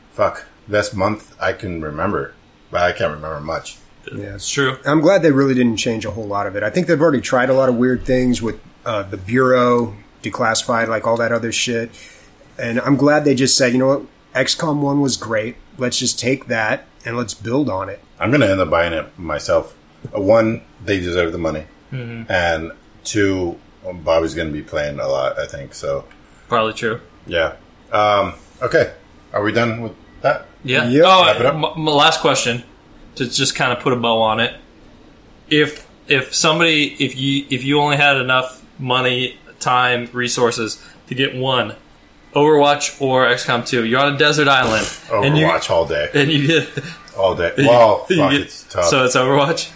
month I can remember. But I can't remember much. Yeah, it's true. I'm glad they really didn't change a whole lot of it. I think they've already tried a lot of weird things with the Bureau, Declassified, all that other shit. And I'm glad they just said, you know what? XCOM 1 was great. Let's just take that and let's build on it. I'm going to end up buying it myself. 1, they deserve the money. Mm-hmm. And 2, Bobby's going to be playing a lot, I think. So probably true. Yeah. Okay. Are we done with that? Yeah. Yep. Oh, my last question, to just kind of put a bow on it. If you only had enough money, time, resources to get one, Overwatch or XCOM 2. You're on a desert island. Overwatch all day. And you get... all day. Well, it's tough. So it's Overwatch?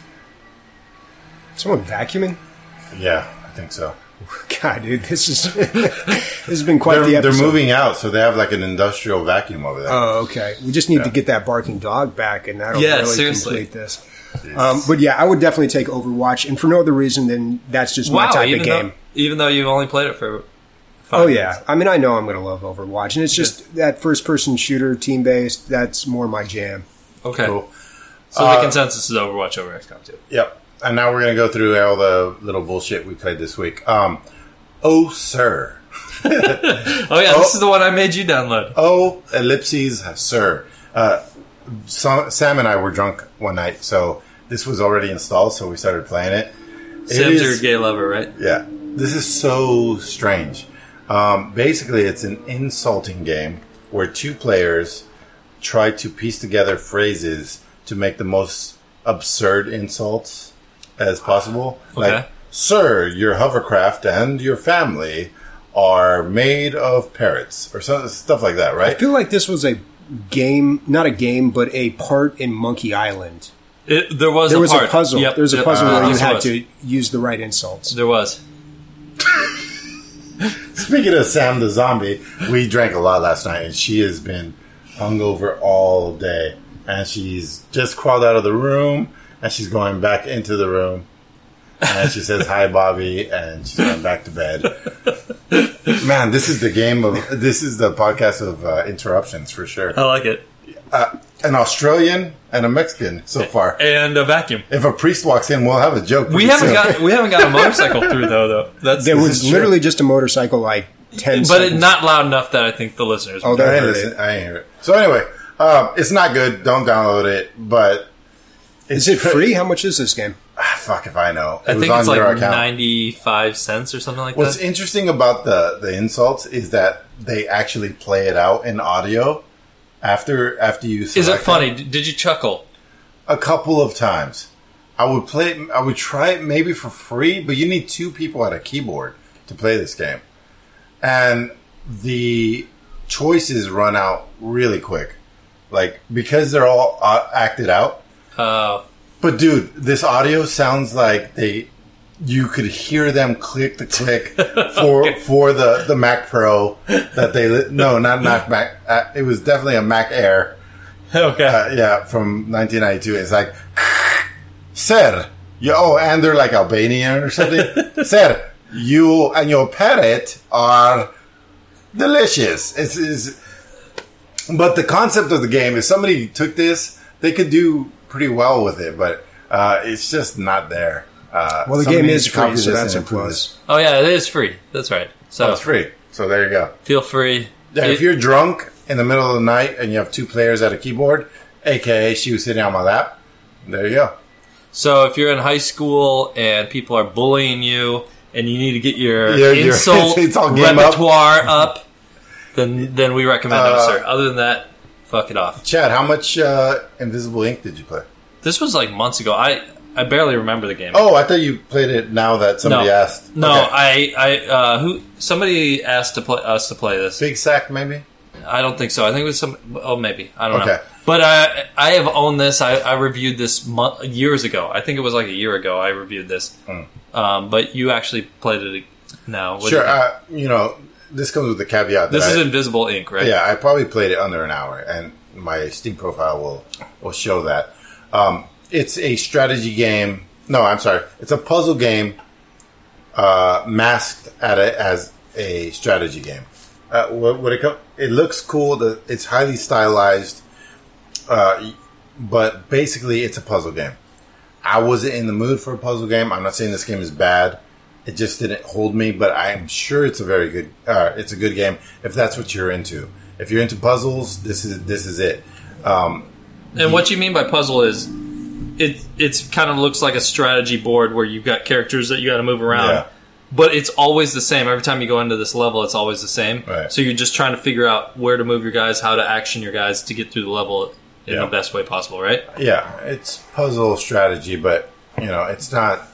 Someone vacuuming? Yeah, I think so. God, dude, this has been quite the episode. They're moving out, so they have an industrial vacuum over there. Oh, okay. We just need to get that barking dog back, and that'll really complete this. But yeah, I would definitely take Overwatch, and for no other reason than that's just my type of game. Even though you've only played it for... Oh, yeah. I mean, I know I'm going to love Overwatch. And it's just that first-person shooter, team-based, that's more my jam. Okay. Cool. So the consensus is Overwatch over XCOM 2. Yep. And now we're going to go through all the little bullshit we played this week. Oh, sir. This is the one I made you download. Oh, ellipses, sir. Sam and I were drunk one night, so this was already installed, so we started playing it. Sam's your gay lover, right? Yeah. This is so strange. Basically, it's an insulting game where two players try to piece together phrases to make the most absurd insults as possible. Okay. Like, sir, your hovercraft and your family are made of parrots, or stuff like that, I right? feel like this was a game, not a game, but a part in Monkey Island. There was a puzzle. Yep. There was a puzzle where you Yes, had was. to use the right insults. There was. Speaking of Sam the Zombie, we drank a lot last night, and she has been hungover all day. And she's just crawled out of the room, and she's going back into the room. And she says, hi, Bobby, and she's going back to bed. Man, this is the podcast of interruptions for sure. I like it. An Australian and a Mexican so far. And a vacuum. If a priest walks in, we'll have a joke. We haven't got a motorcycle through though. There was literally just a motorcycle, like 10 but seconds. not loud enough that I think the listeners. Oh, would they're- I ain't hear it. So anyway, it's not good. Don't download it. But Is it free? How much is this game? Fuck if I know. I It was think on it's your like account. 95 cents or something like What's that. interesting about the insults is that they actually play it out in audio after you select Is it funny? them. Did you chuckle? A couple of times. I would try it maybe for free, but you need two people at a keyboard to play this game. And the choices run out really quick. Like, because they're all acted out. But dude, this audio sounds like you could hear them click the click for the Mac Pro that not Mac. It was definitely a Mac Air. Okay. Yeah, from 1992. It's like, sir, and they're like Albanian or something. Sir, you and your parrot are delicious. But the concept of the game, if somebody took this, they could do pretty well with it, but it's just not there. Well, the Somebody game needs is to copy free, so this that's a and improve plus. Oh yeah, it is free. That's right. So It's free, so there you go. feel free. Yeah, if you're drunk in the middle of the night and you have two players at a keyboard, aka she was sitting on my lap, there you go. So if you're in high school and people are bullying you and you need to get your Your insult it's all game up. repertoire up, then we recommend it, sir. Other than that, fuck it off. Chad, how much Invisible Ink did you play? This was like months ago. I barely remember the game. Oh, I thought you played it now that somebody asked. No, Okay. somebody asked us to play this. Big Sack, maybe? I don't think so. I think it was maybe. I don't know. Okay. But I have owned this. I reviewed this years ago. I think it was like a year ago I reviewed this. But you actually played it now. What Sure. do you think? This comes with the caveat that This is Invisible Ink, right? Yeah, I probably played it under an hour, and my Steam profile will show that. It's a strategy game. No, I'm sorry. It's a puzzle game masked as a strategy game. It looks cool. It's highly stylized, but basically it's a puzzle game. I wasn't in the mood for a puzzle game. I'm not saying this game is bad. It just didn't hold me, but I'm sure it's a very good. It's a good game if that's what you're into. If you're into puzzles, this is it. And what you mean by puzzle is it's kind of looks like a strategy board where you've got characters that you got to move around. Yeah. But it's always the same. Every time you go into this level, it's always the same. Right. So you're just trying to figure out where to move your guys, how to action your guys to get through the level in the best way possible, right? Yeah, it's puzzle strategy, but it's not.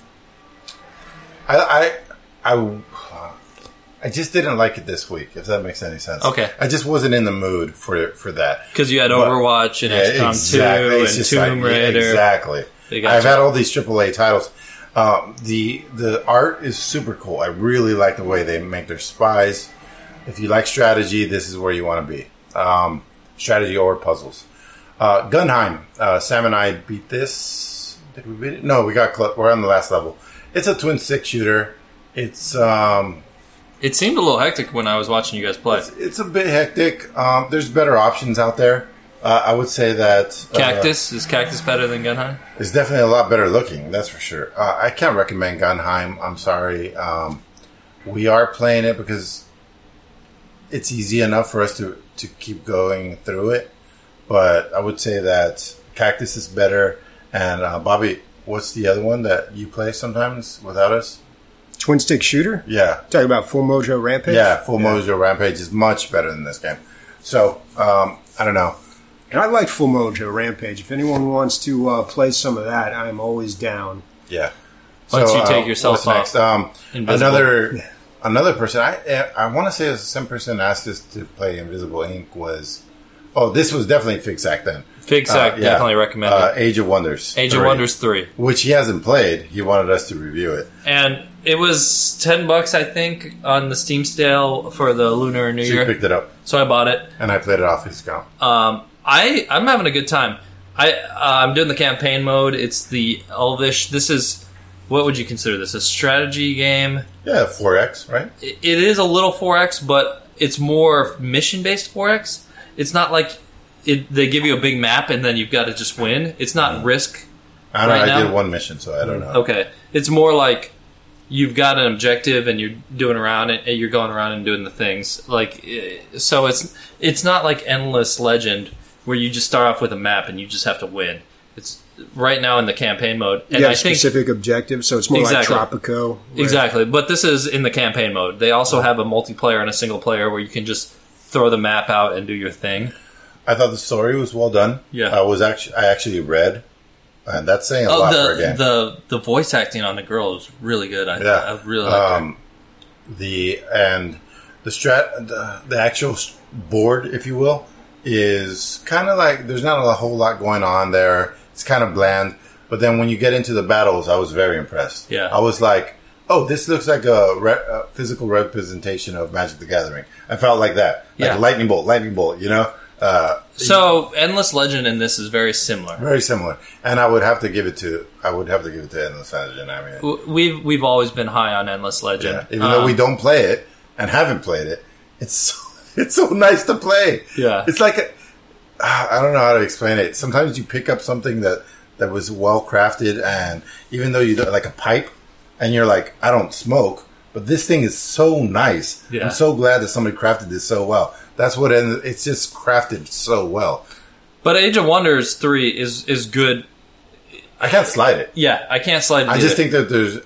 I just didn't like it this week, if that makes any sense. Okay. I just wasn't in the mood for that. Because you had Overwatch and XCOM 2 It's and just Tomb Raider. Exactly. They got I've you. had all these AAA titles. The art is super cool. I really like the way they make their spies. If you like strategy, this is where you want to be. Strategy or puzzles. Gunheim. Sam and I beat this. Did we beat it? No, we're on the last level. It's a twin stick shooter. It's It seemed a little hectic when I was watching you guys play. it's a bit hectic. There's better options out there. I would say that Cactus? Is Cactus better than Gunheim? it's definitely a lot better looking. That's for sure. I can't recommend Gunheim. I'm sorry. We are playing it because it's easy enough for us to keep going through it. But I would say that Cactus is better. And Bobby, what's the other one that you play sometimes without us? Twin stick shooter? Yeah. Talking about Full Mojo Rampage? Yeah, Full Mojo Rampage is much better than this game. So, I don't know. And I like Full Mojo Rampage. If anyone wants to play some of that, I'm always down. Yeah. Once you take yourself what's off, next? Another person. I want to say some person asked us to play Invisible Ink was. Oh, this was definitely Figsack then. Figsack definitely recommended. Age of Wonders. Age of Wonders 3. Which he hasn't played. He wanted us to review it. And it was $10, I think, on the Steam sale for the Lunar New So Year. you picked it up. So I bought it. And I played it off his account. I'm having a good time. I'm doing the campaign mode. It's the Elvish. This is, what would you consider this? A strategy game? Yeah, 4X, right? It is a little 4X, but it's more mission-based 4X. It's not like they give you a big map and then you've got to just win. It's not Risk. I don't know. Right I now? did one mission, so I don't know. Okay. It's more like you've got an objective and you're doing around it, and you're going around and doing the things. So it's not like Endless Legend where you just start off with a map and you just have to win. It's right now in the campaign mode. And You have I think specific objectives, so it's more Exactly. like Tropico. where- Exactly, but this is in the campaign mode. They also have a multiplayer and a single player where you can just throw the map out and do your thing. I thought the story was well done. Yeah. I actually read, and that's saying a lot for a game. the voice acting on the girl is really good. I really like her. The actual board, if you will, is kind of like there's not a whole lot going on there. It's kind of bland. But then when you get into the battles, I was very impressed. Yeah. I was like, oh, this looks like a physical representation of Magic the Gathering. I felt like that. Like Yeah. lightning bolt, you know? So Endless Legend in this is very similar. Very similar. And I would have to give it to Endless Legend. I mean, We've always been high on Endless Legend, yeah. Even though we don't play it and haven't played it, it's so nice to play. Yeah. It's like I don't know how to explain it. Sometimes you pick up something that was well crafted, and even though you don't, like a pipe, and you're like, I don't smoke, but this thing is so nice. Yeah. I'm so glad that somebody crafted this so well. That's what it's just crafted so well. But Age of Wonders 3 is good. I can't slide it. Yeah, I can't slide it. I just think that there's.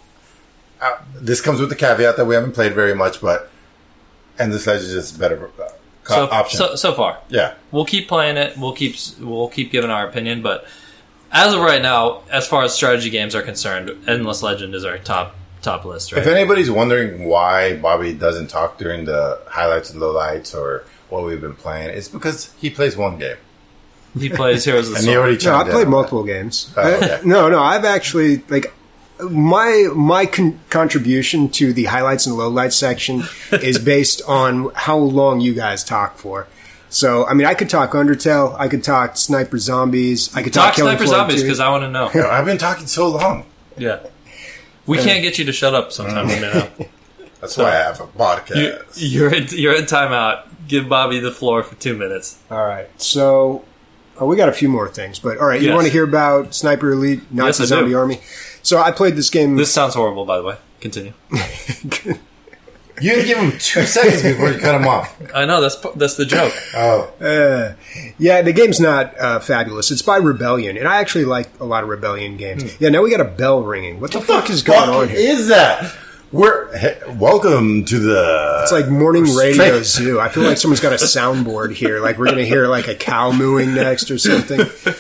This comes with the caveat that we haven't played very much, but Endless Legend is just a better option. So far. Yeah. We'll keep playing it. We'll keep giving our opinion, but as of right now, as far as strategy games are concerned, Endless Legend is our top list, right? If anybody's wondering why Bobby doesn't talk during the highlights and lowlights or what we've been playing, it's because he plays one game. He plays Heroes of the And he Storm. already No, I chimed in played on multiple games. Oh, okay. No, I've actually my contribution to the highlights and lowlights section is based on how long you guys talk for. So, I mean, I could talk Undertale, I could talk Sniper Zombies, I could talk Killing Sniper Floor Zombies 2. because I want to know. that. I've been talking so long. Yeah. We can't get you to shut up sometime from now. That's why I have a podcast. You're in timeout. Give Bobby the floor for 2 minutes. All right, so we got a few more things, but all right, you Yes. want to hear about Sniper Elite, Nazi Yes, I do. Zombie Army? So I played this game. This sounds horrible, by the way. Continue. You didn't give him 2 seconds before you cut him off. I know, that's the joke. Oh. Yeah, the game's not fabulous. It's by Rebellion, and I actually like a lot of Rebellion games. Yeah, now we got a bell ringing. What the fuck is going on here? Is that? Welcome to the. It's like morning radio zoo. I feel like someone's got a soundboard here. Like we're going to hear like a cow mooing next or something.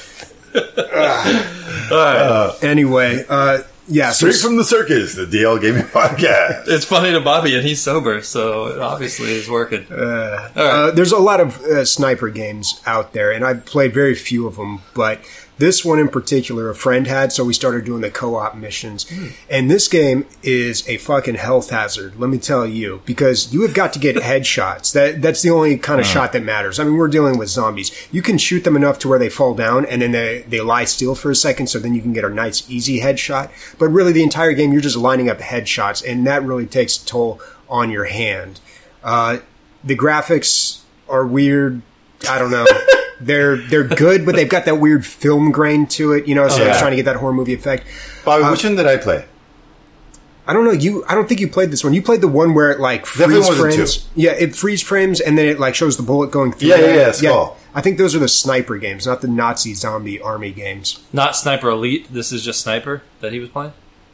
Anyway, yeah. Straight from the circus, the DL Gaming Podcast. It's funny to Bobby, and he's sober, so it obviously is working. There's a lot of sniper games out there, and I played very few of them, but this one in particular a friend had, so we started doing the co-op missions. And this game is a fucking health hazard, let me tell you, because you have got to get headshots. That's the only kind of shot that matters. I mean, we're dealing with zombies. You can shoot them enough to where they fall down, and then they lie still for a second, so then you can get a nice, easy headshot. But really, the entire game, you're just lining up headshots, and that really takes a toll on your hand. The graphics are weird. I don't know. They're good, but they've got that weird film grain to it, you know, so it's trying to get that horror movie effect. Bobby, which one did I play? I don't know. I don't think you played this one. You played the one where it like freeze wasn't frames. two. Yeah, it freeze frames and then it like shows the bullet going through. Yeah, Skull. I think those are the sniper games, not the Nazi zombie army games. Not Sniper Elite. This is just Sniper that he was playing.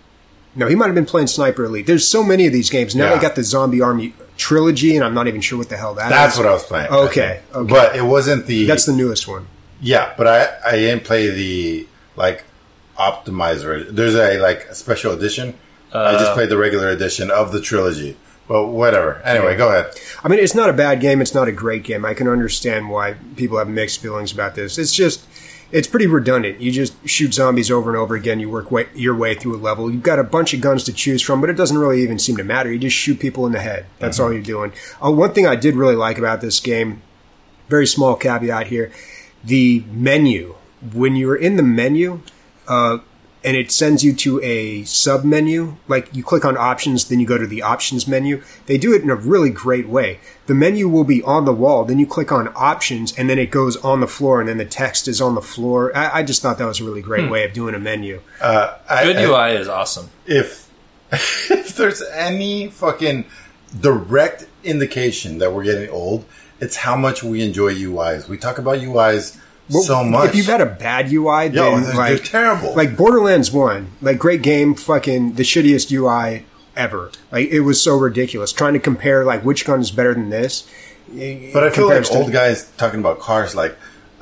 No, he might have been playing Sniper Elite. There's so many of these games. Now Yeah. they got the Zombie Army trilogy, and I'm not even sure what the hell that is. That's what I was playing. Okay, I think. okay. But it wasn't the. That's the newest one. Yeah, but I didn't play the like optimizer. There's a special edition. I just played the regular edition of the trilogy. But whatever. Anyway, go ahead. I mean, it's not a bad game. It's not a great game. I can understand why people have mixed feelings about this. It's pretty redundant. You just shoot zombies over and over again. You work your way through a level. You've got a bunch of guns to choose from, but it doesn't really even seem to matter. You just shoot people in the head. That's all you're doing. One thing I did really like about this game, very small caveat here, the menu. When you're in the menu, and it sends you to a sub menu, like you click on options, then you go to the options menu. They do it in a really great way. The menu will be on the wall, then you click on options, and then it goes on the floor, and then the text is on the floor. I just thought that was a really great way of doing a menu. Good UI is awesome. If there's any fucking direct indication that we're getting old, it's how much we enjoy UIs. We talk about UIs so much. If you've had a bad UI, then they're terrible. Like Borderlands 1, like great game, fucking the shittiest UI ever. Like it was so ridiculous. Trying to compare like which gun is better than this. But I feel like old guys talking about cars like,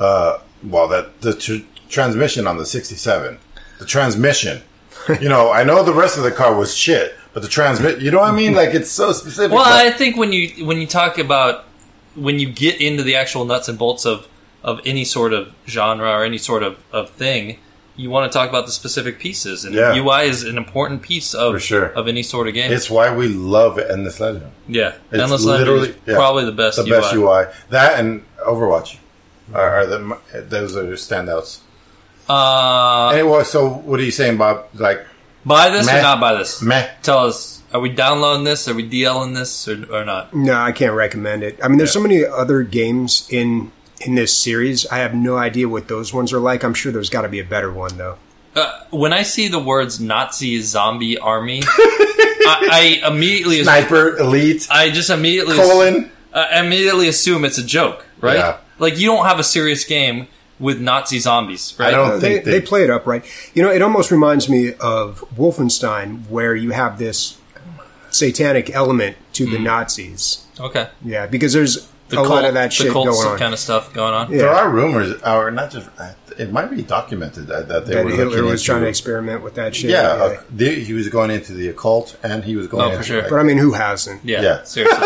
the transmission on the 67. The transmission. I know the rest of the car was shit, but the transmission, you know what I mean? Like it's so specific. Well, I think when you talk about, when you get into the actual nuts and bolts of any sort of genre or any sort of thing, you want to talk about the specific pieces. And UI is an important piece of For sure. of any sort of game. It's why we love Endless Legend. Yeah. It's Endless Legend is probably the best UI. Best UI. That and Overwatch are those are standouts. Anyway, so what are you saying, Bob? Like, buy this meh? or not buy this? Meh. Tell us, are we downloading this? Are we DLing this or not? No, I can't recommend it. I mean, there's so many other games in this series. I have no idea what those ones are like. I'm sure there's got to be a better one, though. When I see the words Nazi zombie army, I immediately Sniper Elite. I just immediately immediately assume it's a joke, right? Yeah. Like you don't have a serious game with Nazi zombies, right? I don't think they play it up right. It almost reminds me of Wolfenstein, where you have this satanic element to the Nazis. Okay. Yeah, because there's The a lot of that shit cult going on. kind of stuff going on. Yeah. There are rumors, or not just. It might be documented that they That were Hitler looking was into, trying to experiment with that shit. Yeah, he was going into the occult, and he was going. Oh, for into, sure. like- But I mean, who hasn't? Yeah. Seriously.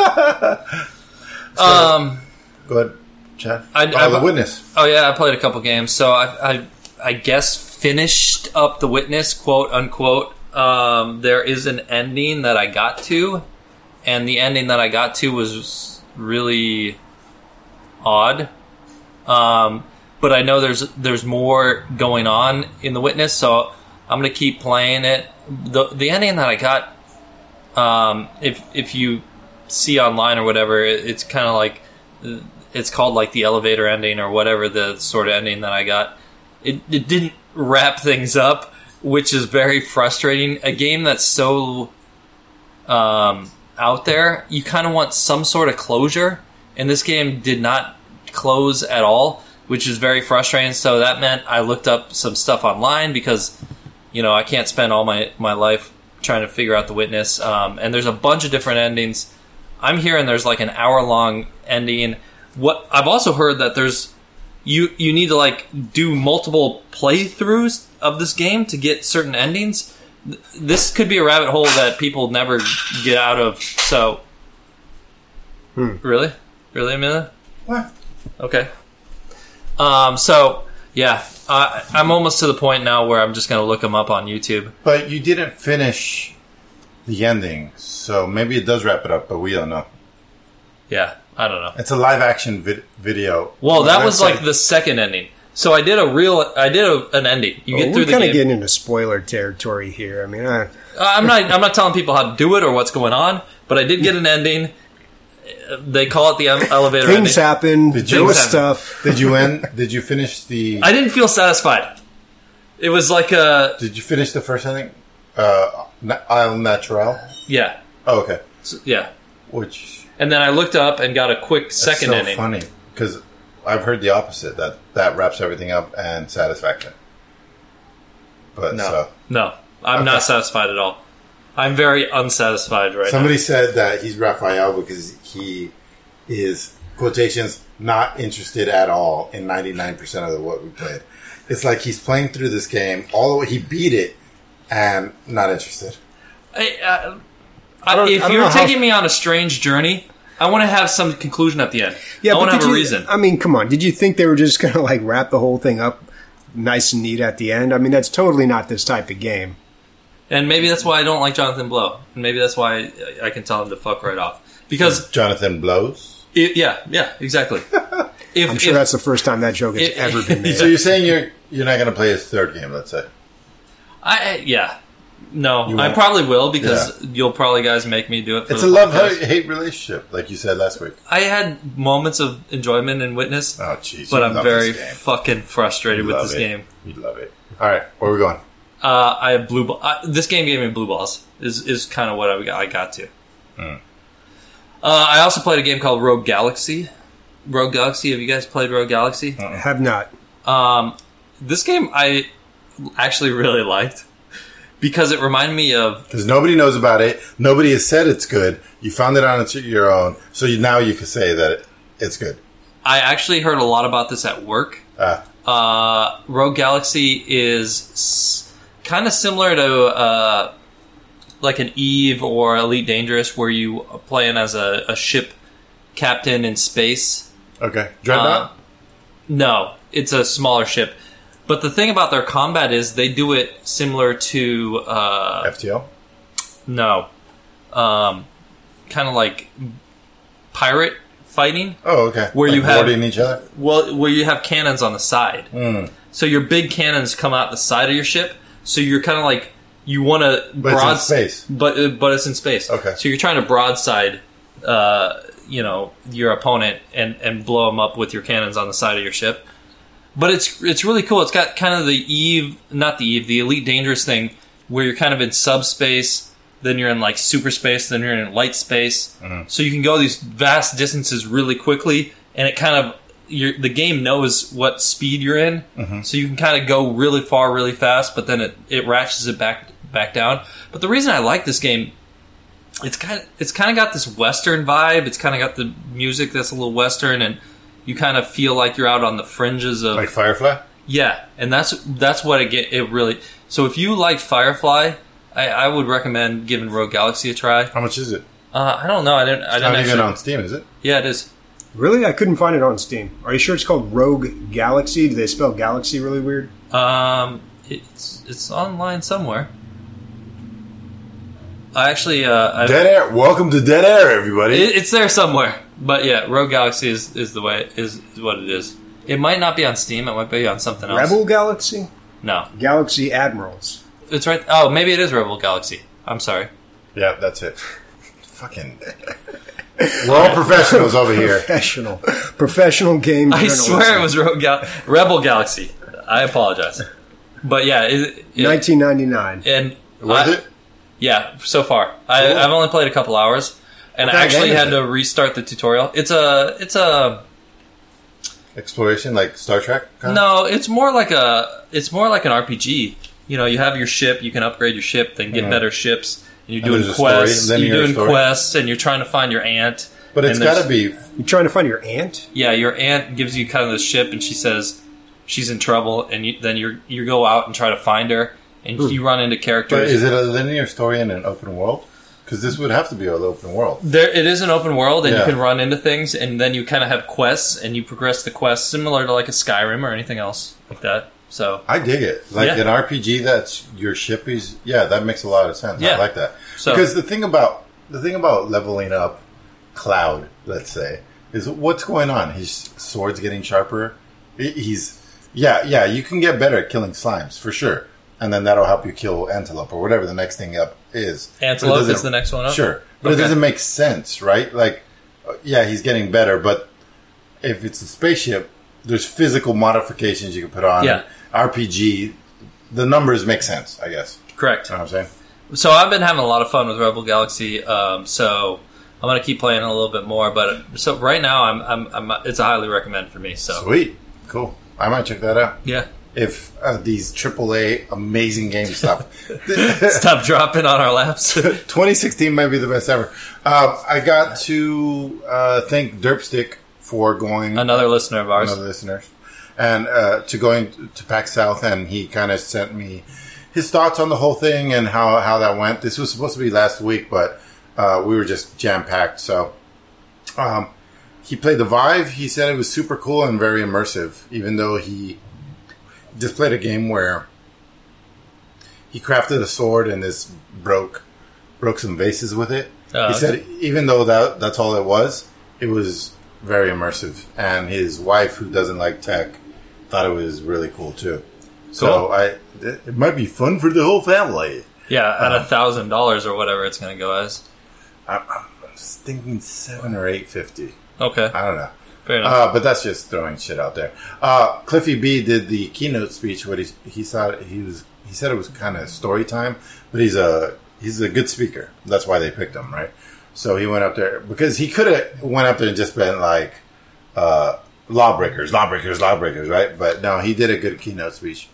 Go ahead, Chad. The Witness. Oh yeah, I played a couple games. So I guess finished up The Witness, quote unquote. There is an ending that I got to, and the ending that I got to was really odd. But I know there's more going on in The Witness, so I'm gonna keep playing it. The ending that I got, if you see online or whatever, it's kind of like, it's called like the elevator ending or whatever, the sort of ending that I got. It didn't wrap things up, which is very frustrating. A game that's so out there, you kind of want some sort of closure, and this game did not close at all, which is very frustrating. So that meant I looked up some stuff online because, I can't spend all my life trying to figure out The Witness. And there's a bunch of different endings. I'm hearing there's like an hour-long ending. What I've also heard that there's you need to like do multiple playthroughs of this game to get certain endings. This could be a rabbit hole that people never get out of. So, really, Amelia? What? Okay. So yeah, I'm almost to the point now where I'm just going to look them up on YouTube. But you didn't finish the ending, so maybe it does wrap it up, but we don't know. Yeah, I don't know. It's a live action video. Well, that was like the second ending. So I did an ending. You get through the game. We're kind of getting into spoiler territory here. I mean, I'm not telling people how to do it or what's going on, but I did get an ending. They call it the elevator ending. things happen. There was stuff. Did you finish the? I didn't feel satisfied. It was like a. Did you finish the first ending? Isle Natural. Yeah. Oh, okay. So, yeah. Which. And then I looked up and got a quick second so ending. Funny because I've heard the opposite, that wraps everything up and satisfaction. But no, I'm not satisfied at all. I'm very unsatisfied right Somebody said that he's Raphael because he is, quotations, not interested at all in 99% of what we played. It's like he's playing through this game all the way. He beat it and not interested. now. If you're taking me on a strange journey, I want to have some conclusion at the end. I want to have a reason. I mean, come on. Did you think they were just going to like wrap the whole thing up nice and neat at the end? I mean, that's totally not this type of game. And maybe that's why I don't like Jonathan Blow. And maybe that's why I can tell him to fuck right off. Because Jonathan blows? yeah, exactly. I'm sure that's the first time that joke has ever been made. So you're saying you're not going to play his third game, let's say? No, I probably will because you'll probably guys make me do it. It's a love-hate relationship, like you said last week. I had moments of enjoyment and Witness. Oh, jeez. But I'm very fucking frustrated with this game. You love it. All right, where are we going? I have blue ball. This game gave me blue balls. Is kind of what I got to. I also played a game called Rogue Galaxy. Rogue Galaxy. Have you guys played Rogue Galaxy? Have not. This game I actually really liked because it reminded me of... Because nobody knows about it. Nobody has said it's good. You found it on your own. So now you can say that it's good. I actually heard a lot about this at work. Rogue Galaxy is kind of similar to like an Eve or Elite Dangerous where you are playing as a ship captain in space. Okay. Dreadnought? No, it's a smaller ship. But the thing about their combat is they do it similar to... FTL? No. Kind of like pirate fighting. Oh, okay. Where like you have... boarding each other? Well, where you have cannons on the side. So your big cannons come out the side of your ship. So you're kind of like... You want to... But it's in space. But it's in space. Okay. So you're trying to broadside... your opponent and blow them up with your cannons on the side of your ship. But it's really cool. It's got kind of the Elite Dangerous thing where you're kind of in subspace, then you're in like super space, then you're in light space. So you can go these vast distances really quickly, and it kind of the game knows what speed you're in, so you can kind of go really far, really fast, but then it ratchets it back down. But the reason I like this game, it's kind of got this Western vibe. It's kind of got the music that's a little Western, and you kind of feel like you're out on the fringes of like Firefly. Yeah, and that's what it really. So if you liked Firefly, I would recommend giving Rogue Galaxy a try. How much is it? I don't know. I didn't not actually... even on Steam, is it? Yeah, it is. Really? I couldn't find it on Steam. Are you sure it's called Rogue Galaxy? Do they spell Galaxy really weird? It's online somewhere. I actually... Dead Air. Welcome to Dead Air, everybody. It's there somewhere. But yeah, Rogue Galaxy is what it is. It might not be on Steam. It might be on something else. Rebel Galaxy? No. Galaxy Admirals. It's right... Oh, maybe it is Rebel Galaxy. I'm sorry. Yeah, that's it. Fucking... We're all professionals over here. Professional game I journalism. swear it was Rebel Galaxy. I apologize. But yeah... 1999. And Was it? Yeah, so far. I've only played a couple hours. And I actually had to restart the tutorial. It's a exploration, like Star Trek? No, it's more like an RPG. You know, you have your ship, you can upgrade your ship, then get better ships. And you're doing quests. Quests, and you're trying to find your aunt. But it's got to be. You're trying to find your aunt? Yeah, your aunt gives you kind of the ship, and she says she's in trouble, and then you go out and try to find her, and you run into characters. But is it a linear story in an open world? Because this would have to be an open world. It is an open world, and you can run into things, and then you kind of have quests, and you progress the quests similar to like a Skyrim or anything else like that. So I dig it. Like an RPG that's your ship is... Yeah, that makes a lot of sense. I like that. Because the thing about leveling up Cloud, let's say, is what's going on? His sword's getting sharper. He's... Yeah, you can get better at killing slimes, for sure. And then that'll help you kill Antelope or whatever the next thing up is. Antelope is the next one up? Sure. But it doesn't make sense, right? Like, yeah, he's getting better, but if it's a spaceship, there's physical modifications you can put on. Yeah. RPG, the numbers make sense, I guess. Correct. You know what I'm saying? So I've been having a lot of fun with Rebel Galaxy, so I'm going to keep playing a little bit more. But so right now, I'm it's a highly recommend for me. So sweet, cool. I might check that out. Yeah. if these AAA amazing games stop. Stop dropping on our laps. 2016 might be the best ever. I got to thank Derpstick for going. Another listener of ours. Another listener. And to going to PAX South, and he kind of sent me his thoughts on the whole thing and how that went. This was supposed to be last week, but we were just jam-packed. So he played the Vive. He said it was super cool and very immersive, even though he just played a game where he crafted a sword and this broke some vases with it. He said even though that's all it was very immersive. And his wife, who doesn't like tech, thought it was really cool too. So it might be fun for the whole family. Yeah, at $1,000 or whatever it's going to go as. I'm thinking $700 or $850. Okay, I don't know. fair enough. But that's just throwing shit out there. Cliffy B did the keynote speech. What he said it was kind of story time, but he's a good speaker. That's why they picked him, right? So he went up there because he could have went up there and just been like lawbreakers, right? But no, he did a good keynote speech.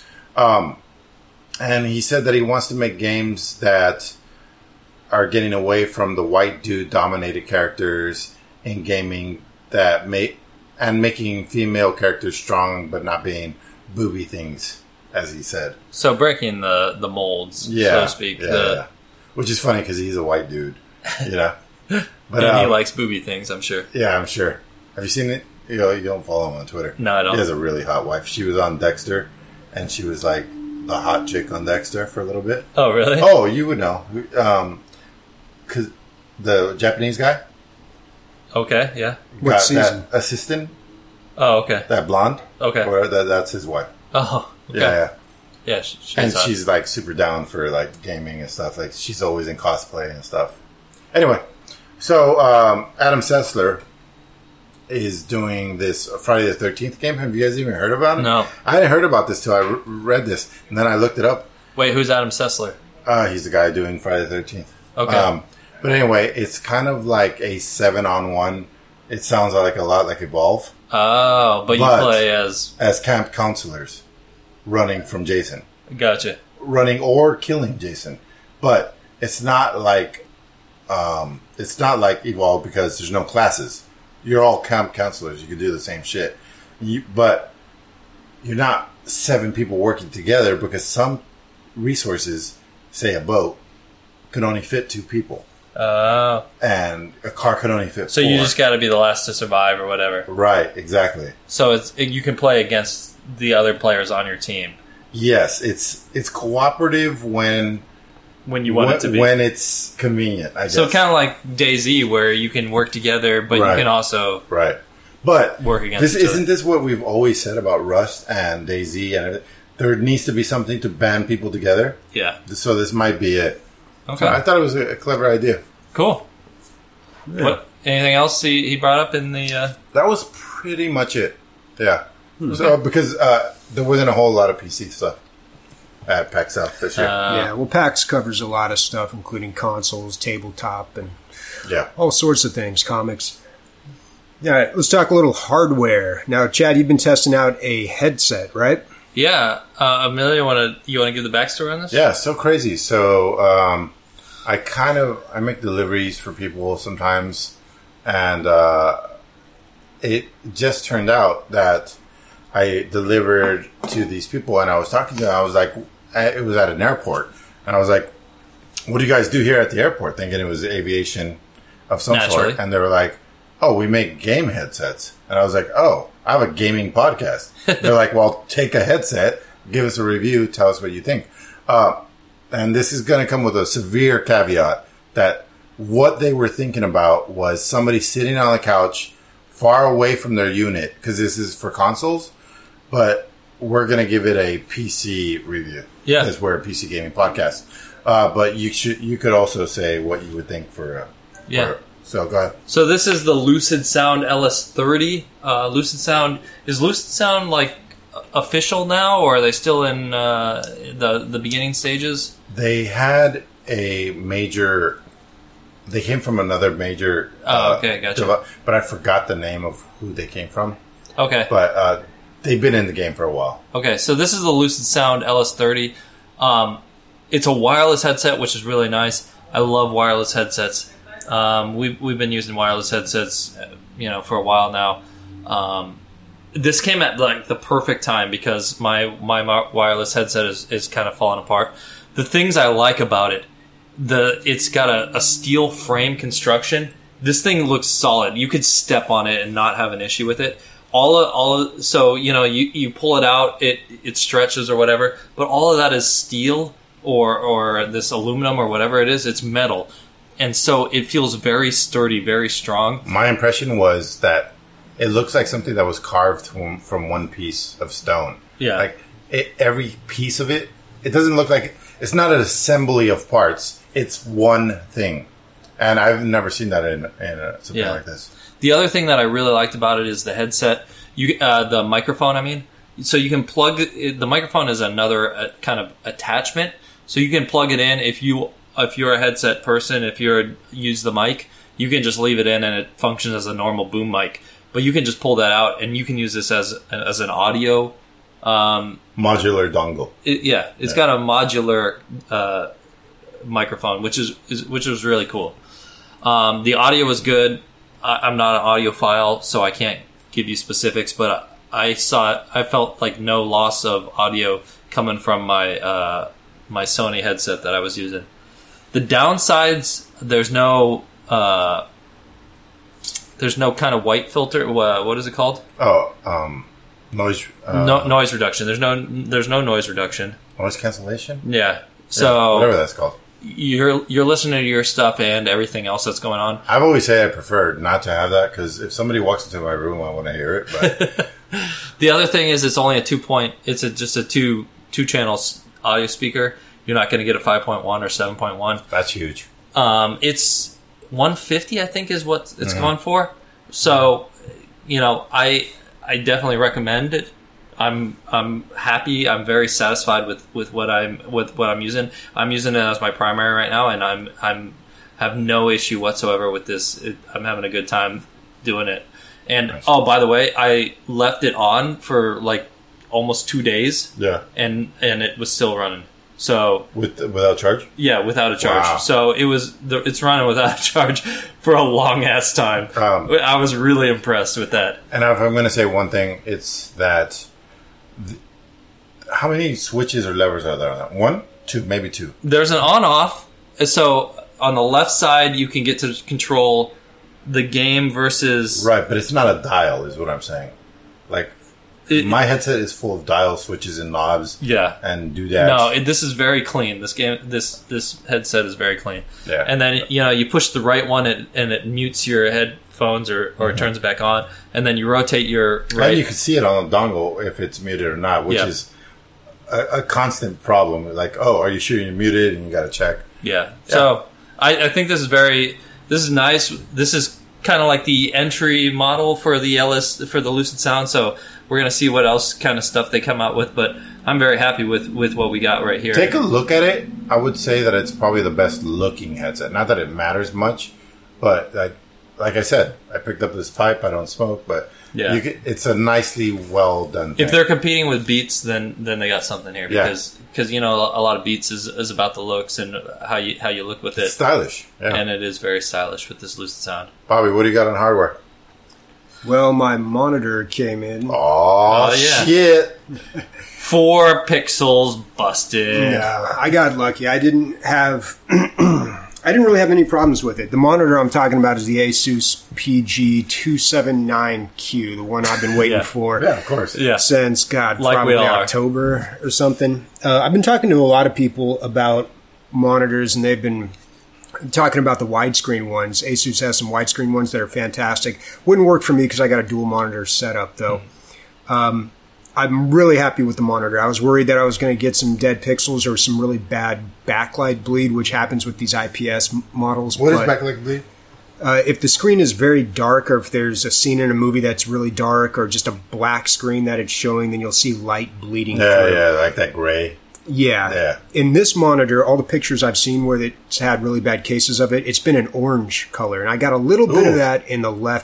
And he said that he wants to make games that are getting away from the white dude dominated characters in gaming and making female characters strong, but not being booby things, as he said. So breaking the molds, so to speak. Yeah. Which is funny because he's a white dude, you know. But and he likes booby things, I'm sure. Yeah, I'm sure. Have you seen it? You don't follow him on Twitter. No, I don't. He has a really hot wife. She was on Dexter, and she was like the hot chick on Dexter for a little bit. Oh, really? Oh, you would know. Because the Japanese guy. Okay, yeah. What season? That assistant. Oh, okay. That blonde. Okay. Or that's his wife. Oh, okay. Yeah. Yeah, she's And hot. she's like super down for like gaming and stuff. Like she's always in cosplay and stuff. Anyway, so Adam Sessler is doing this Friday the 13th game. Have you guys even heard about it? No. I hadn't heard about this till I read this, and then I looked it up. Wait, who's Adam Sessler? He's the guy doing Friday the 13th. Okay. But anyway, it's kind of like a 7-on-1. It sounds like a lot like Evolve. Oh, but you play as camp counselors running from Jason. Gotcha. Running or killing Jason. But it's not like Evolve because there's no classes. You're all camp counselors. You can do the same shit. But you're not 7 people working together because some resources, say a boat, could only fit 2 people. And a car could only fit 4. So you just got to be the last to survive or whatever. Right, exactly. So you can play against the other players on your team. Yes, it's cooperative when you want it to be. When it's convenient, I guess. So kind of like DayZ, where you can work together, but you can also But work against each other. Isn't this what we've always said about Rust and DayZ and everything? There needs to be something to band people together. Yeah. So this might be it. Okay. So I thought it was a clever idea. Cool. Yeah. What? Anything else he brought up in the? That was pretty much it. Yeah. So because there wasn't a whole lot of PC stuff at PAX South this year. Yeah, well, PAX covers a lot of stuff, including consoles, tabletop, and all sorts of things, comics. All right, let's talk a little hardware. Now, Chad, you've been testing out a headset, right? Yeah. Amelia, you want to give the backstory on this? Yeah, so crazy. So I make deliveries for people sometimes, and it just turned out that I delivered to these people, and I was talking to them. I was like, it was at an airport, and I was like, "What do you guys do here at the airport?" Thinking it was aviation of some sort, and they were like, "Oh, we make game headsets," and I was like, "Oh, I have a gaming podcast." They're like, "Well, take a headset, give us a review, tell us what you think." And this is going to come with a severe caveat that what they were thinking about was somebody sitting on the couch far away from their unit, because this is for consoles, but we're going to give it a PC review. Yeah. Because we're a PC gaming podcast. But you could also say what you would think for so go ahead. So this is the Lucid Sound LS30. Is Lucid Sound like official now, or are they still in the beginning stages? They had a major. They came from another major. Okay, gotcha. But I forgot the name of who they came from. Okay, but They've been in the game for a while. Okay, so this is the Lucid Sound LS30. It's a wireless headset, which is really nice. I love wireless headsets. We've been using wireless headsets, for a while now. This came at like the perfect time because my wireless headset is kind of falling apart. The things I like about it, it's got a steel frame construction. This thing looks solid. You could step on it and not have an issue with it. So you pull it out, it stretches or whatever, but all of that is steel or this aluminum or whatever it is. It's metal, and so it feels very sturdy, very strong. My impression was that it looks like something that was carved from one piece of stone. Yeah, like every piece of it. It doesn't look like it's not an assembly of parts. It's one thing, and I've never seen that in something like this. The other thing that I really liked about it is the headset. The microphone. I mean, so you can plug the microphone is another kind of attachment. So you can plug it in if you're a headset person. If you use the mic, you can just leave it in and it functions as a normal boom mic. But you can just pull that out and you can use this as an audio modular dongle. It's got a modular microphone, which was really cool. The audio was good. I'm not an audiophile, so I can't give you specifics, but I felt like no loss of audio coming from my my Sony headset that I was using. The downsides, there's no kind of white filter. What is it called? Noise. Noise reduction. There's no noise reduction. Noise cancellation. Yeah. So whatever that's called. You're listening to your stuff and everything else that's going on. I've always said I prefer not to have that because if somebody walks into my room, I want to hear it. But the other thing is it's only just a two channel audio speaker. You're not going to get a 5.1 or 7.1. That's huge. It's 150, I think, is what it's going for. So, I definitely recommend it. I'm happy. I'm very satisfied with what I'm using. I'm using it as my primary right now, and I'm have no issue whatsoever with this. I'm having a good time doing it. And nice. Oh, by the way, I left it on for like almost 2 days. Yeah, and it was still running. So without charge? Yeah, without a charge. Wow. So it's running without a charge for a long ass time. I was really impressed with that. And if I'm going to say one thing, it's that. How many switches or levers are there on that? 1, 2, maybe 2. There's an on-off. So on the left side, you can get to control the game versus... Right, but it's not a dial, is what I'm saying. Like, my headset is full of dial switches and knobs. Yeah. And doodads. No, this is very clean. This headset is very clean. Yeah. And then, you push the right one and it mutes your headphones or it turns it back on. And then you rotate your right... And you can see it on the dongle if it's muted or not, which is a constant problem. Like, are you sure you're muted? And you got to check. Yeah. So I think this is nice. This is kind of like the entry model for the Lucid Sound. So we're going to see what else kind of stuff they come out with. But I'm very happy with what we got right here. Take a look at it. I would say that it's probably the best looking headset. Not that it matters much, but like I said, I picked up this pipe. I don't smoke, but it's a nicely well done thing. If they're competing with Beats, then they got something here because a lot of Beats is about the looks and how you look with it. It's stylish, and it is very stylish with this Lucid Sound. Bobby, what do you got on hardware? Well, my monitor came in. Oh shit! 4 pixels busted. Yeah, I got lucky. I didn't really have any problems with it. The monitor I'm talking about is the Asus PG279Q, the one I've been waiting for. Yeah, of course. Yeah. Since, probably October or something. I've been talking to a lot of people about monitors, and they've been talking about the widescreen ones. Asus has some widescreen ones that are fantastic. Wouldn't work for me because I got a dual monitor setup, though. I'm really happy with the monitor. I was worried that I was going to get some dead pixels or some really bad backlight bleed, which happens with these IPS models. What is backlight bleed? If the screen is very dark, or if there's a scene in a movie that's really dark, or just a black screen that it's showing, then you'll see light bleeding through. Yeah, like that gray. Yeah. In this monitor, all the pictures I've seen where it's had really bad cases of it, it's been an orange color. And I got a little bit of that in the left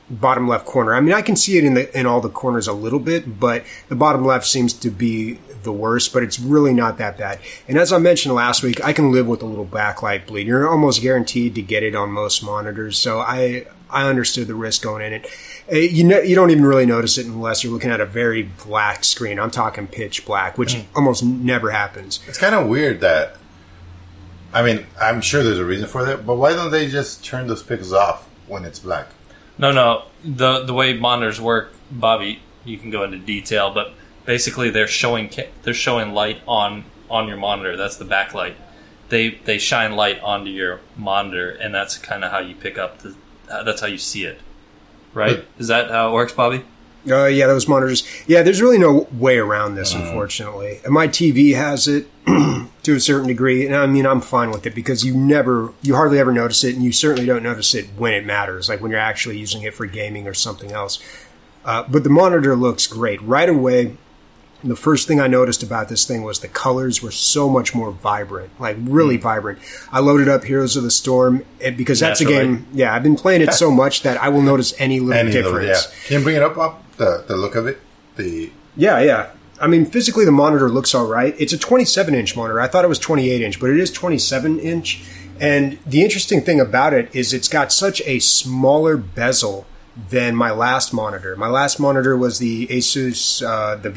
bottom left corner. I mean, I can see it in all the corners a little bit, but the bottom left seems to be the worst, but it's really not that bad. And as I mentioned last week, I can live with a little backlight bleed. You're almost guaranteed to get it on most monitors, so I understood the risk going in it. You don't even really notice it unless you're looking at a very black screen. I'm talking pitch black, which almost never happens. It's kind of weird that, I mean, I'm sure there's a reason for that, but why don't they just turn those pixels off when it's black? No. The way monitors work, Bobby, you can go into detail, but basically they're showing light on your monitor. That's the backlight. They shine light onto your monitor, and that's kind of how you pick up that's how you see it. Right? Is that how it works, Bobby? Yeah, those monitors. Yeah, there's really no way around this, unfortunately. And my TV has it to a certain degree, and I mean, I'm fine with it because you hardly ever notice it, and you certainly don't notice it when it matters, like when you're actually using it for gaming or something else. But the monitor looks great. Right away, the first thing I noticed about this thing was the colors were so much more vibrant, like really vibrant. I loaded up Heroes of the Storm because that's a game. Yeah, I've been playing it so much that I will notice any little difference. Can you bring it up, Bob? The look of it? Yeah. I mean, physically the monitor looks all right. It's a 27-inch monitor. I thought it was 28-inch, but it is 27-inch. And the interesting thing about it is it's got such a smaller bezel than my last monitor. My last monitor was the Asus, the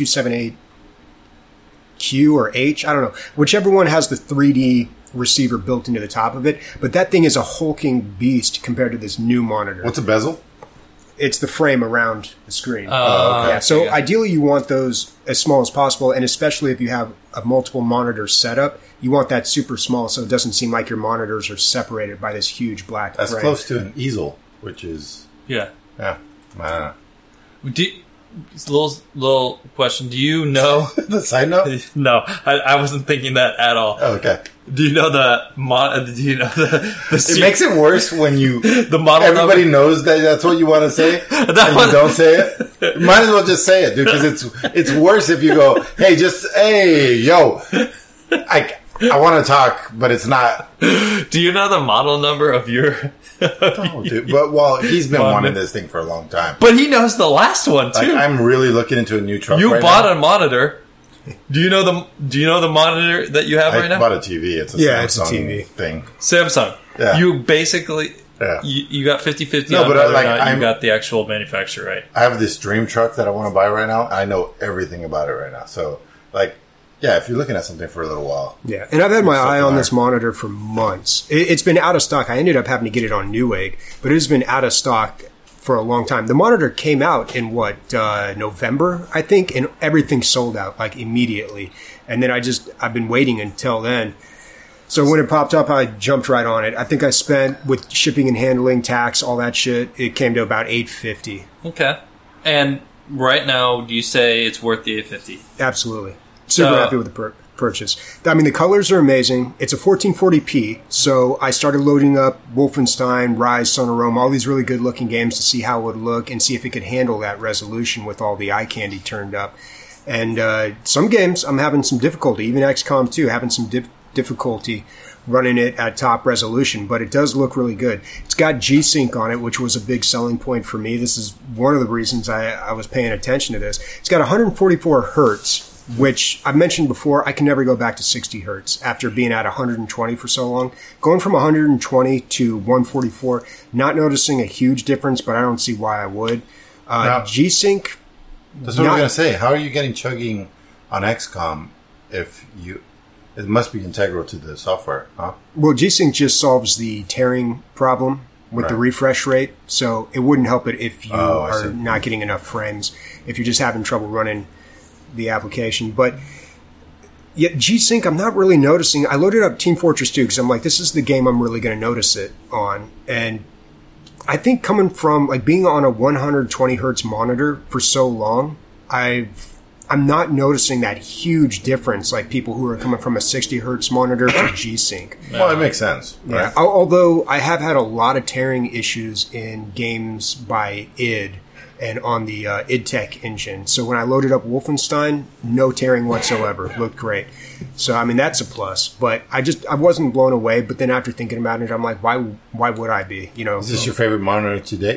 VG278Q or H. I don't know. Whichever one has the 3D receiver built into the top of it. But that thing is a hulking beast compared to this new monitor. What's a bezel? It's the frame around the screen. Okay. Yeah. So ideally you want those as small as possible, and especially if you have a multiple monitor setup, you want that super small so it doesn't seem like your monitors are separated by this huge black frame. That's close to an easel, which is... Yeah. I don't know. Little question. Do you know... The side note? No, I wasn't thinking that at all. Oh, okay. Do you know the... It makes it worse when you... The model everybody number? knows that's what you want to say, and you don't say it. You might as well just say it, dude, because it's worse if you go, hey, yo, I want to talk, but it's not... Do you know the model number of your... No, dude. But he's been wanting this thing for a long time. But he knows the last one too. Like, I'm really looking into a new truck. You right bought now. a monitor. Do you know the monitor that you have right now? I bought a TV. It's a Samsung thing. Samsung. Yeah. You basically Yeah. You got 50-50 No, on but whether like, or not you got the actual manufacturer right. I have this dream truck that I want to buy right now. I know everything about it right now. So, like, yeah, if you're looking at something for a little while. Yeah, and I've had my eye on this monitor for months. It's been out of stock. I ended up having to get it on Newegg, but it has been out of stock for a long time. The monitor came out in, November, I think, and everything sold out, like, immediately. And then I've been waiting until then. So when it popped up, I jumped right on it. I think I spent, with shipping and handling, tax, all that shit, it came to about $850. Okay. And right now, do you say it's worth the $850? Absolutely. Super happy with the purchase. I mean, the colors are amazing. It's a 1440p, so I started loading up Wolfenstein, Rise, Son of Rome, all these really good-looking games to see how it would look and see if it could handle that resolution with all the eye candy turned up. And some games, I'm having some difficulty. Even XCOM 2, having some difficulty running it at top resolution, but it does look really good. It's got G-Sync on it, which was a big selling point for me. This is one of the reasons I was paying attention to this. It's got 144 hertz, which I mentioned before, I can never go back to 60 hertz after being at 120 for so long. Going from 120 to 144, not noticing a huge difference, but I don't see why I would. G-Sync... That's what I was going to say. How are you getting chugging on XCOM if you... It must be integral to the software, huh? Well, G-Sync just solves the tearing problem with the refresh rate, so it wouldn't help it if you are not getting enough frames, if you're just having trouble running the application. But yet G-Sync, I'm not really noticing. I loaded up Team Fortress 2 because I'm like, this is the game I'm really going to notice it on. And I think coming from like being on a 120 hertz monitor for so long, I'm not noticing that huge difference like people who are coming from a 60 hertz monitor to G-Sync. Well, it makes sense. Right? Yeah. Although I have had a lot of tearing issues in games by id and on the id Tech engine. So when I loaded up Wolfenstein, no tearing whatsoever. Looked great. So, I mean, that's a plus. But I wasn't blown away. But then after thinking about it, I'm like, why would I be? You know, Is this your favorite monitor to date?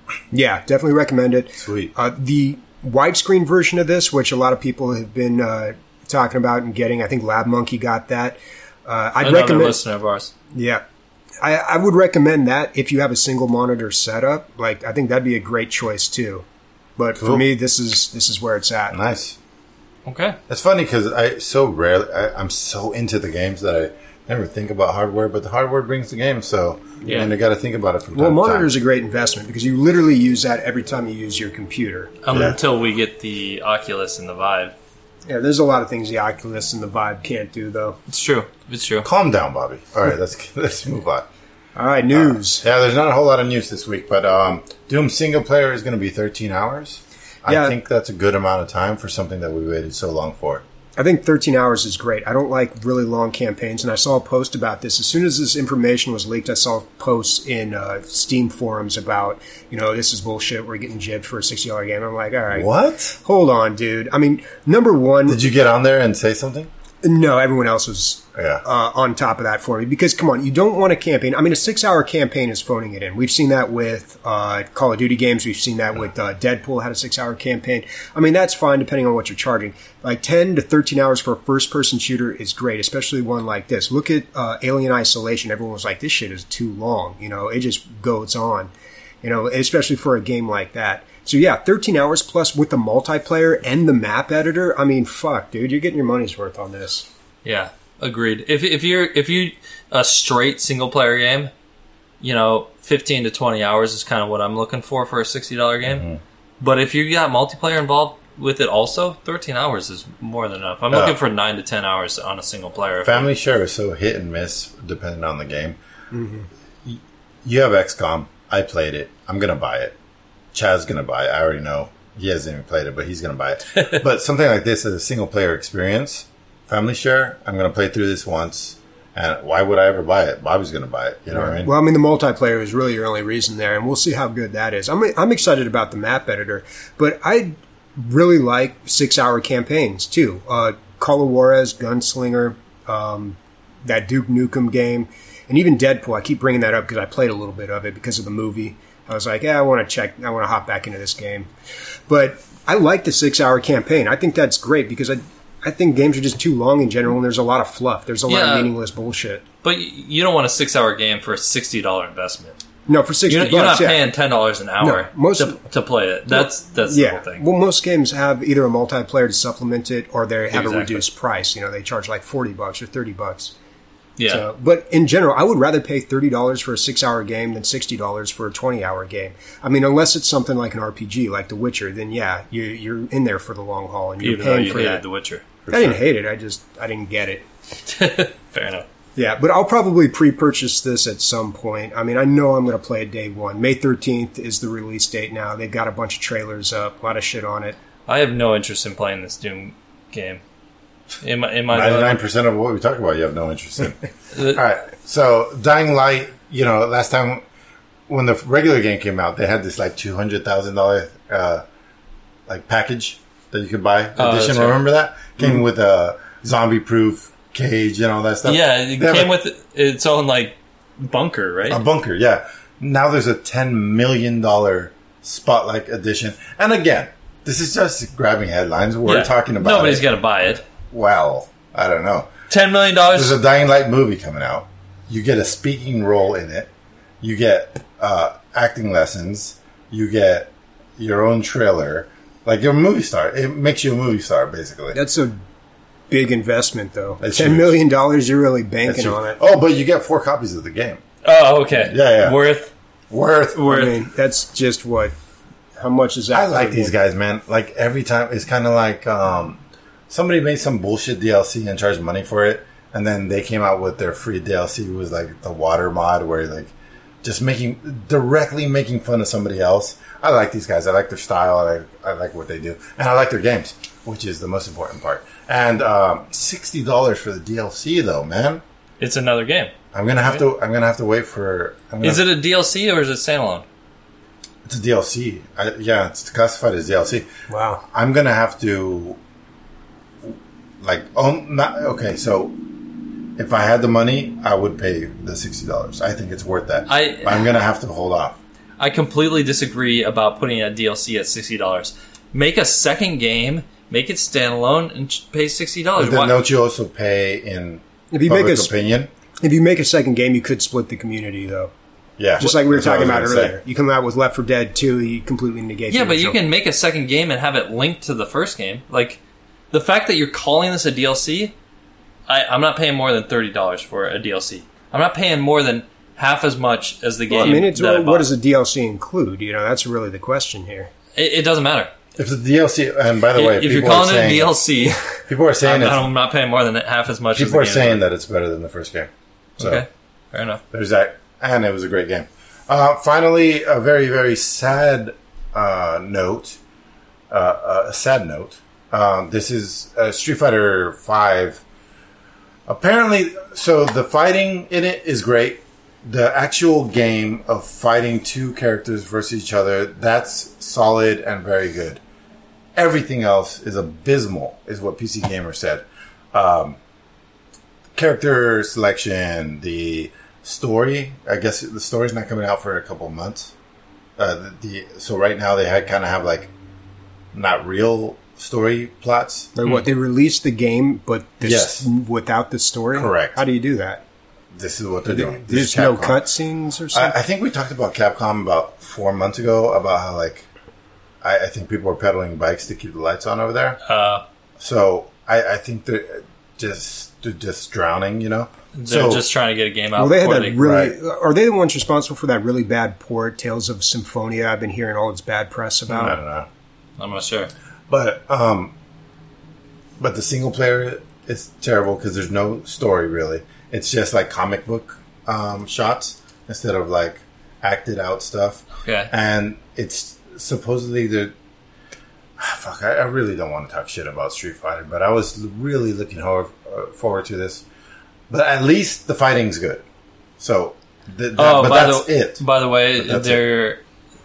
Yeah, definitely recommend it. Sweet. The widescreen version of this, which a lot of people have been talking about and getting, I think Lab Monkey got that. I'd Another recommend. listener of ours. Yeah. I would recommend that if you have a single monitor setup. Like, I think that'd be a great choice too. But for Cool. me, this is where it's at. Nice. Okay. It's funny because I'm so into the games that I never think about hardware, but the hardware brings the game, so Yeah. and I got to think about it from Well, time to time. monitor's a great investment because you literally use that every time you use your computer. Until we get the Oculus and the Vive. Yeah, there's a lot of things the Oculus and the Vive can't do, though. It's true. It's true. Calm down, Bobby. All right, let's move on. All right, news. Yeah, there's not a whole lot of news this week, but Doom single player is going to be 13 hours. Yeah. I think that's a good amount of time for something that we waited so long for. I think 13 hours is great. I don't like really long campaigns, and I saw a post about this. As soon as this information was leaked, I saw posts in Steam forums about, this is bullshit. We're getting jibbed for a $60 game. I'm like, all right. What? Hold on, dude. I mean, number one... Did you get on there and say something? No, everyone else was Yeah. on top of that for me. Because, come on, you don't want a campaign. I mean, a 6-hour campaign is phoning it in. We've seen that with Call of Duty games. We've seen that with Deadpool had a 6-hour campaign. I mean, that's fine depending on what you're charging. Like 10 to 13 hours for a first-person shooter is great, especially one like this. Look at Alien Isolation. Everyone was like, this shit is too long. It just goes on, especially for a game like that. So yeah, 13 hours plus with the multiplayer and the map editor. I mean, fuck, dude, you're getting your money's worth on this. Yeah, agreed. If you a straight single player game, 15 to 20 hours is kind of what I'm looking for a $60 game. Mm-hmm. But if you got multiplayer involved with it also, 13 hours is more than enough. I'm looking for 9 to 10 hours on a single player. Family share is so hit and miss depending on the game. Mm-hmm. You have XCOM. I played it. I'm going to buy it. Chad's going to buy it. I already know. He hasn't even played it, but he's going to buy it. But something like this is a single player experience. Family share, I'm going to play through this once. And why would I ever buy it? Bobby's going to buy it. You know what I mean? Well, I mean, the multiplayer is really your only reason there, and we'll see how good that is. I'm excited about the map editor, but I really like 6-hour campaigns, too. Call of Juarez, Gunslinger, that Duke Nukem game, and even Deadpool. I keep bringing that up because I played a little bit of it because of the movie. I was like, I want to hop back into this game. But I like the 6-hour campaign. I think that's great because I think games are just too long in general, and there's a lot of fluff. There's a lot of meaningless bullshit. But you don't want a 6-hour game for a $60 investment. No, for $60, You're not paying $10 an hour to play it. That's the whole thing. Well, most games have either a multiplayer to supplement it, or they have a Exactly. reduced price. They charge like $40 or $30. Yeah. So, but in general, I would rather pay $30 for a 6-hour game than $60 for a 20-hour game. I mean, unless it's something like an RPG, like The Witcher, then yeah, you're in there for the long haul and you're Even though paying you for hated that. The Witcher. I didn't hate it. I didn't get it. Fair enough. Yeah, but I'll probably pre-purchase this at some point. I mean, I know I'm going to play it day one. May 13th is the release date now. They've got a bunch of trailers up, a lot of shit on it. I have no interest in playing this Doom game. Am I 99% of what we talk about, you have no interest in. All right. So, Dying Light, last time when the regular game came out, they had this like $200,000 like package that you could buy edition. that's right. Remember that? Came with a zombie-proof cage and all that stuff. Yeah, it They have came with its own bunker, right? a bunker. Yeah. Now there's a $10 million Spotlight edition. And again, this is just grabbing headlines. We're talking about nobody's it. going to buy it. Well, I don't know. $10 million. There's a Dying Light movie coming out. You get a speaking role in it. You get acting lessons. You get your own trailer. Like you're a movie star. It makes you a movie star, basically. That's a big investment, though. That's $10 huge. million, you're really That's banking huge. on it. Oh, but you get 4 copies of the game. Oh, okay. Yeah. Worth. I mean, that's just what... How much is that? I like these guys, man. Like every time, it's kind of like somebody made some bullshit DLC and charged money for it, and then they came out with their free DLC. It was like the water mod, where like just directly making fun of somebody else. I like these guys. I like their style. I like what they do, and I like their games, which is the most important part. And $60 for the DLC, though, man. It's another game. I'm gonna have to wait for. Is it a DLC or is it standalone? It's a DLC. It's classified as DLC. Wow. I'm gonna have to, so if I had the money, I would pay the $60. I think it's worth that. I'm gonna have to hold off. I completely disagree about putting a DLC at $60. Make a second game, make it standalone, and pay $60. But then don't you also pay in public opinion? If you make a second game, you could split the community, though. Yeah. Just like we were talking about earlier. You come out with Left 4 Dead 2, you completely negate Yeah, but you can make a second game and have it linked to the first game. Like, the fact that you're calling this a DLC, I'm not paying more than $30 for a DLC. I'm not paying more than half as much as the game. Well, I mean, what does a DLC include? That's really the question here. It doesn't matter. If the DLC, and by the way, if you're calling it a DLC, people are saying I'm not paying more than half as much. People are saying that it's better than the first game. So, okay, fair enough. There's that, and it was a great game. Finally, a very, very sad note. A sad note. This is Street Fighter V. Apparently, so the fighting in it is great. The actual game of fighting two characters versus each other, that's solid and very good. Everything else is abysmal, is what PC Gamer said. Character selection, the story, I guess the story's not coming out for a couple of months. So right now they kind of have like not real story plots. Like what, they released the game, but without the story? Correct. How do you do that? This is what they're doing. There's no cutscenes or something? I think we talked about Capcom about 4 months ago about how like I think people are pedaling bikes to keep the lights on over there. So I think they're just drowning, They're just trying to get a game out. Well, they had that Are they the ones responsible for that really bad port, Tales of Symphonia? I've been hearing all its bad press about. I don't know. I'm not sure. But the single player is terrible because there's no story really. It's just like comic book shots instead of like acted out stuff. Okay. And it's supposedly I really don't want to talk shit about Street Fighter, but I was really looking forward to this. But at least the fighting's good. So, that's it. By the way, they're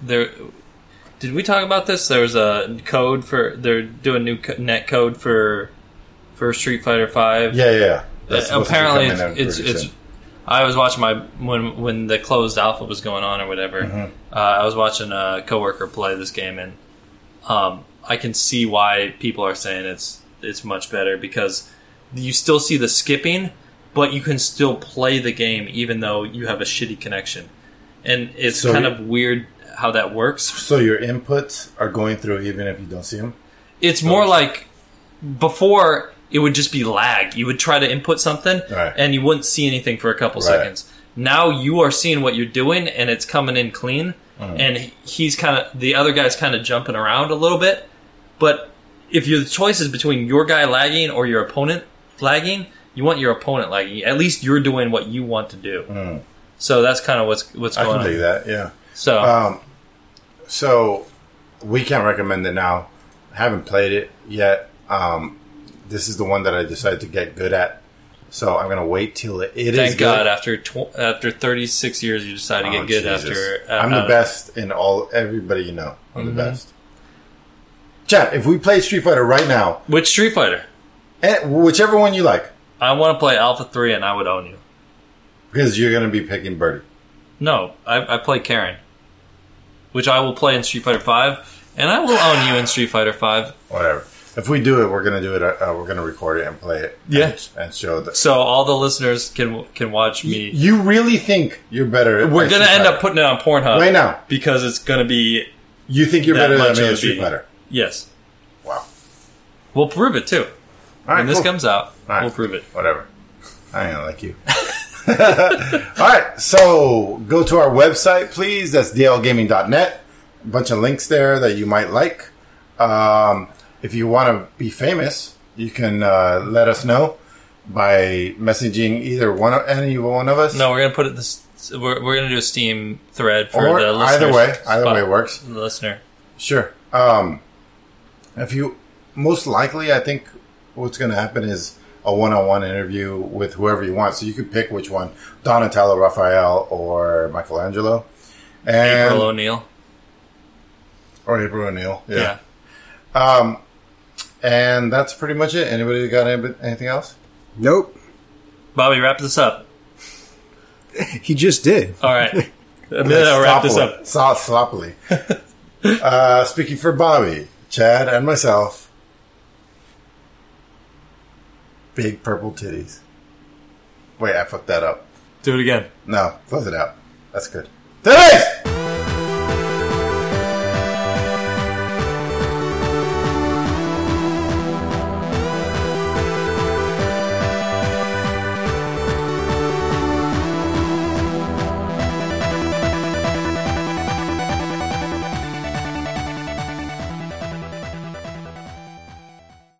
did we talk about this? There was a code they're doing new net code for Street Fighter V. Yeah. Apparently, it's. I was watching when the closed alpha was going on or whatever. Mm-hmm. I was watching a coworker play this game, and I can see why people are saying it's much better because you still see the skipping, but you can still play the game even though you have a shitty connection, and it's kind of weird how that works. So your inputs are going through even if you don't see them? It's more like before it would just be lag. You would try to input something and you wouldn't see anything for a couple seconds. Now you are seeing what you're doing and it's coming in clean and he's the other guy's kind of jumping around a little bit. But if the choice is between your guy lagging or your opponent lagging, you want your opponent lagging. At least you're doing what you want to do. So that's kind of what's going on. I can do that, yeah. So we can't recommend it now. I haven't played it yet. This is the one that I decided to get good at. So I'm going to wait till it is good. Thank God, after 36 years, you decided to get good Jesus. I'm the best in everybody you know. I'm the best. Chat, if we play Street Fighter right now. Which Street Fighter? Whichever one you like. I want to play Alpha 3 and I would own you. Because you're going to be picking Birdie. No, I play Karen. Which I will play in Street Fighter 5. And I will own you in Street Fighter 5. Whatever. If we do it, we're going to do it. We're going to record it and play it. And show that. So all the listeners can watch me. You really think you're better? We're going to end up putting it on Pornhub right now because it's going to be. You think you're better than me at Street Fighter? Yes. Wow. We'll prove it too. All right, when this comes out, we'll prove it. Whatever. I ain't like you. All right, so go to our website, please. That's dlgaming.net. A bunch of links there that you might like. If you want to be famous, you can let us know by messaging any one of us. No, we're gonna put it. We're gonna do a Steam thread for the listeners. Either way works. The listener, sure. If you most likely, I think what's going to happen is a one-on-one interview with whoever you want. So you could pick which one: Donatello, Raphael, or Michelangelo, and April O'Neil, Yeah. And that's pretty much it. Anybody got anything else? Nope. Bobby, wrap this up. He just did. All right. Amelia, wrap this up. Sloppily. Speaking for Bobby, Chad, and myself, big purple titties. Wait, I fucked that up. Do it again. No, close it out. That's good. Titties!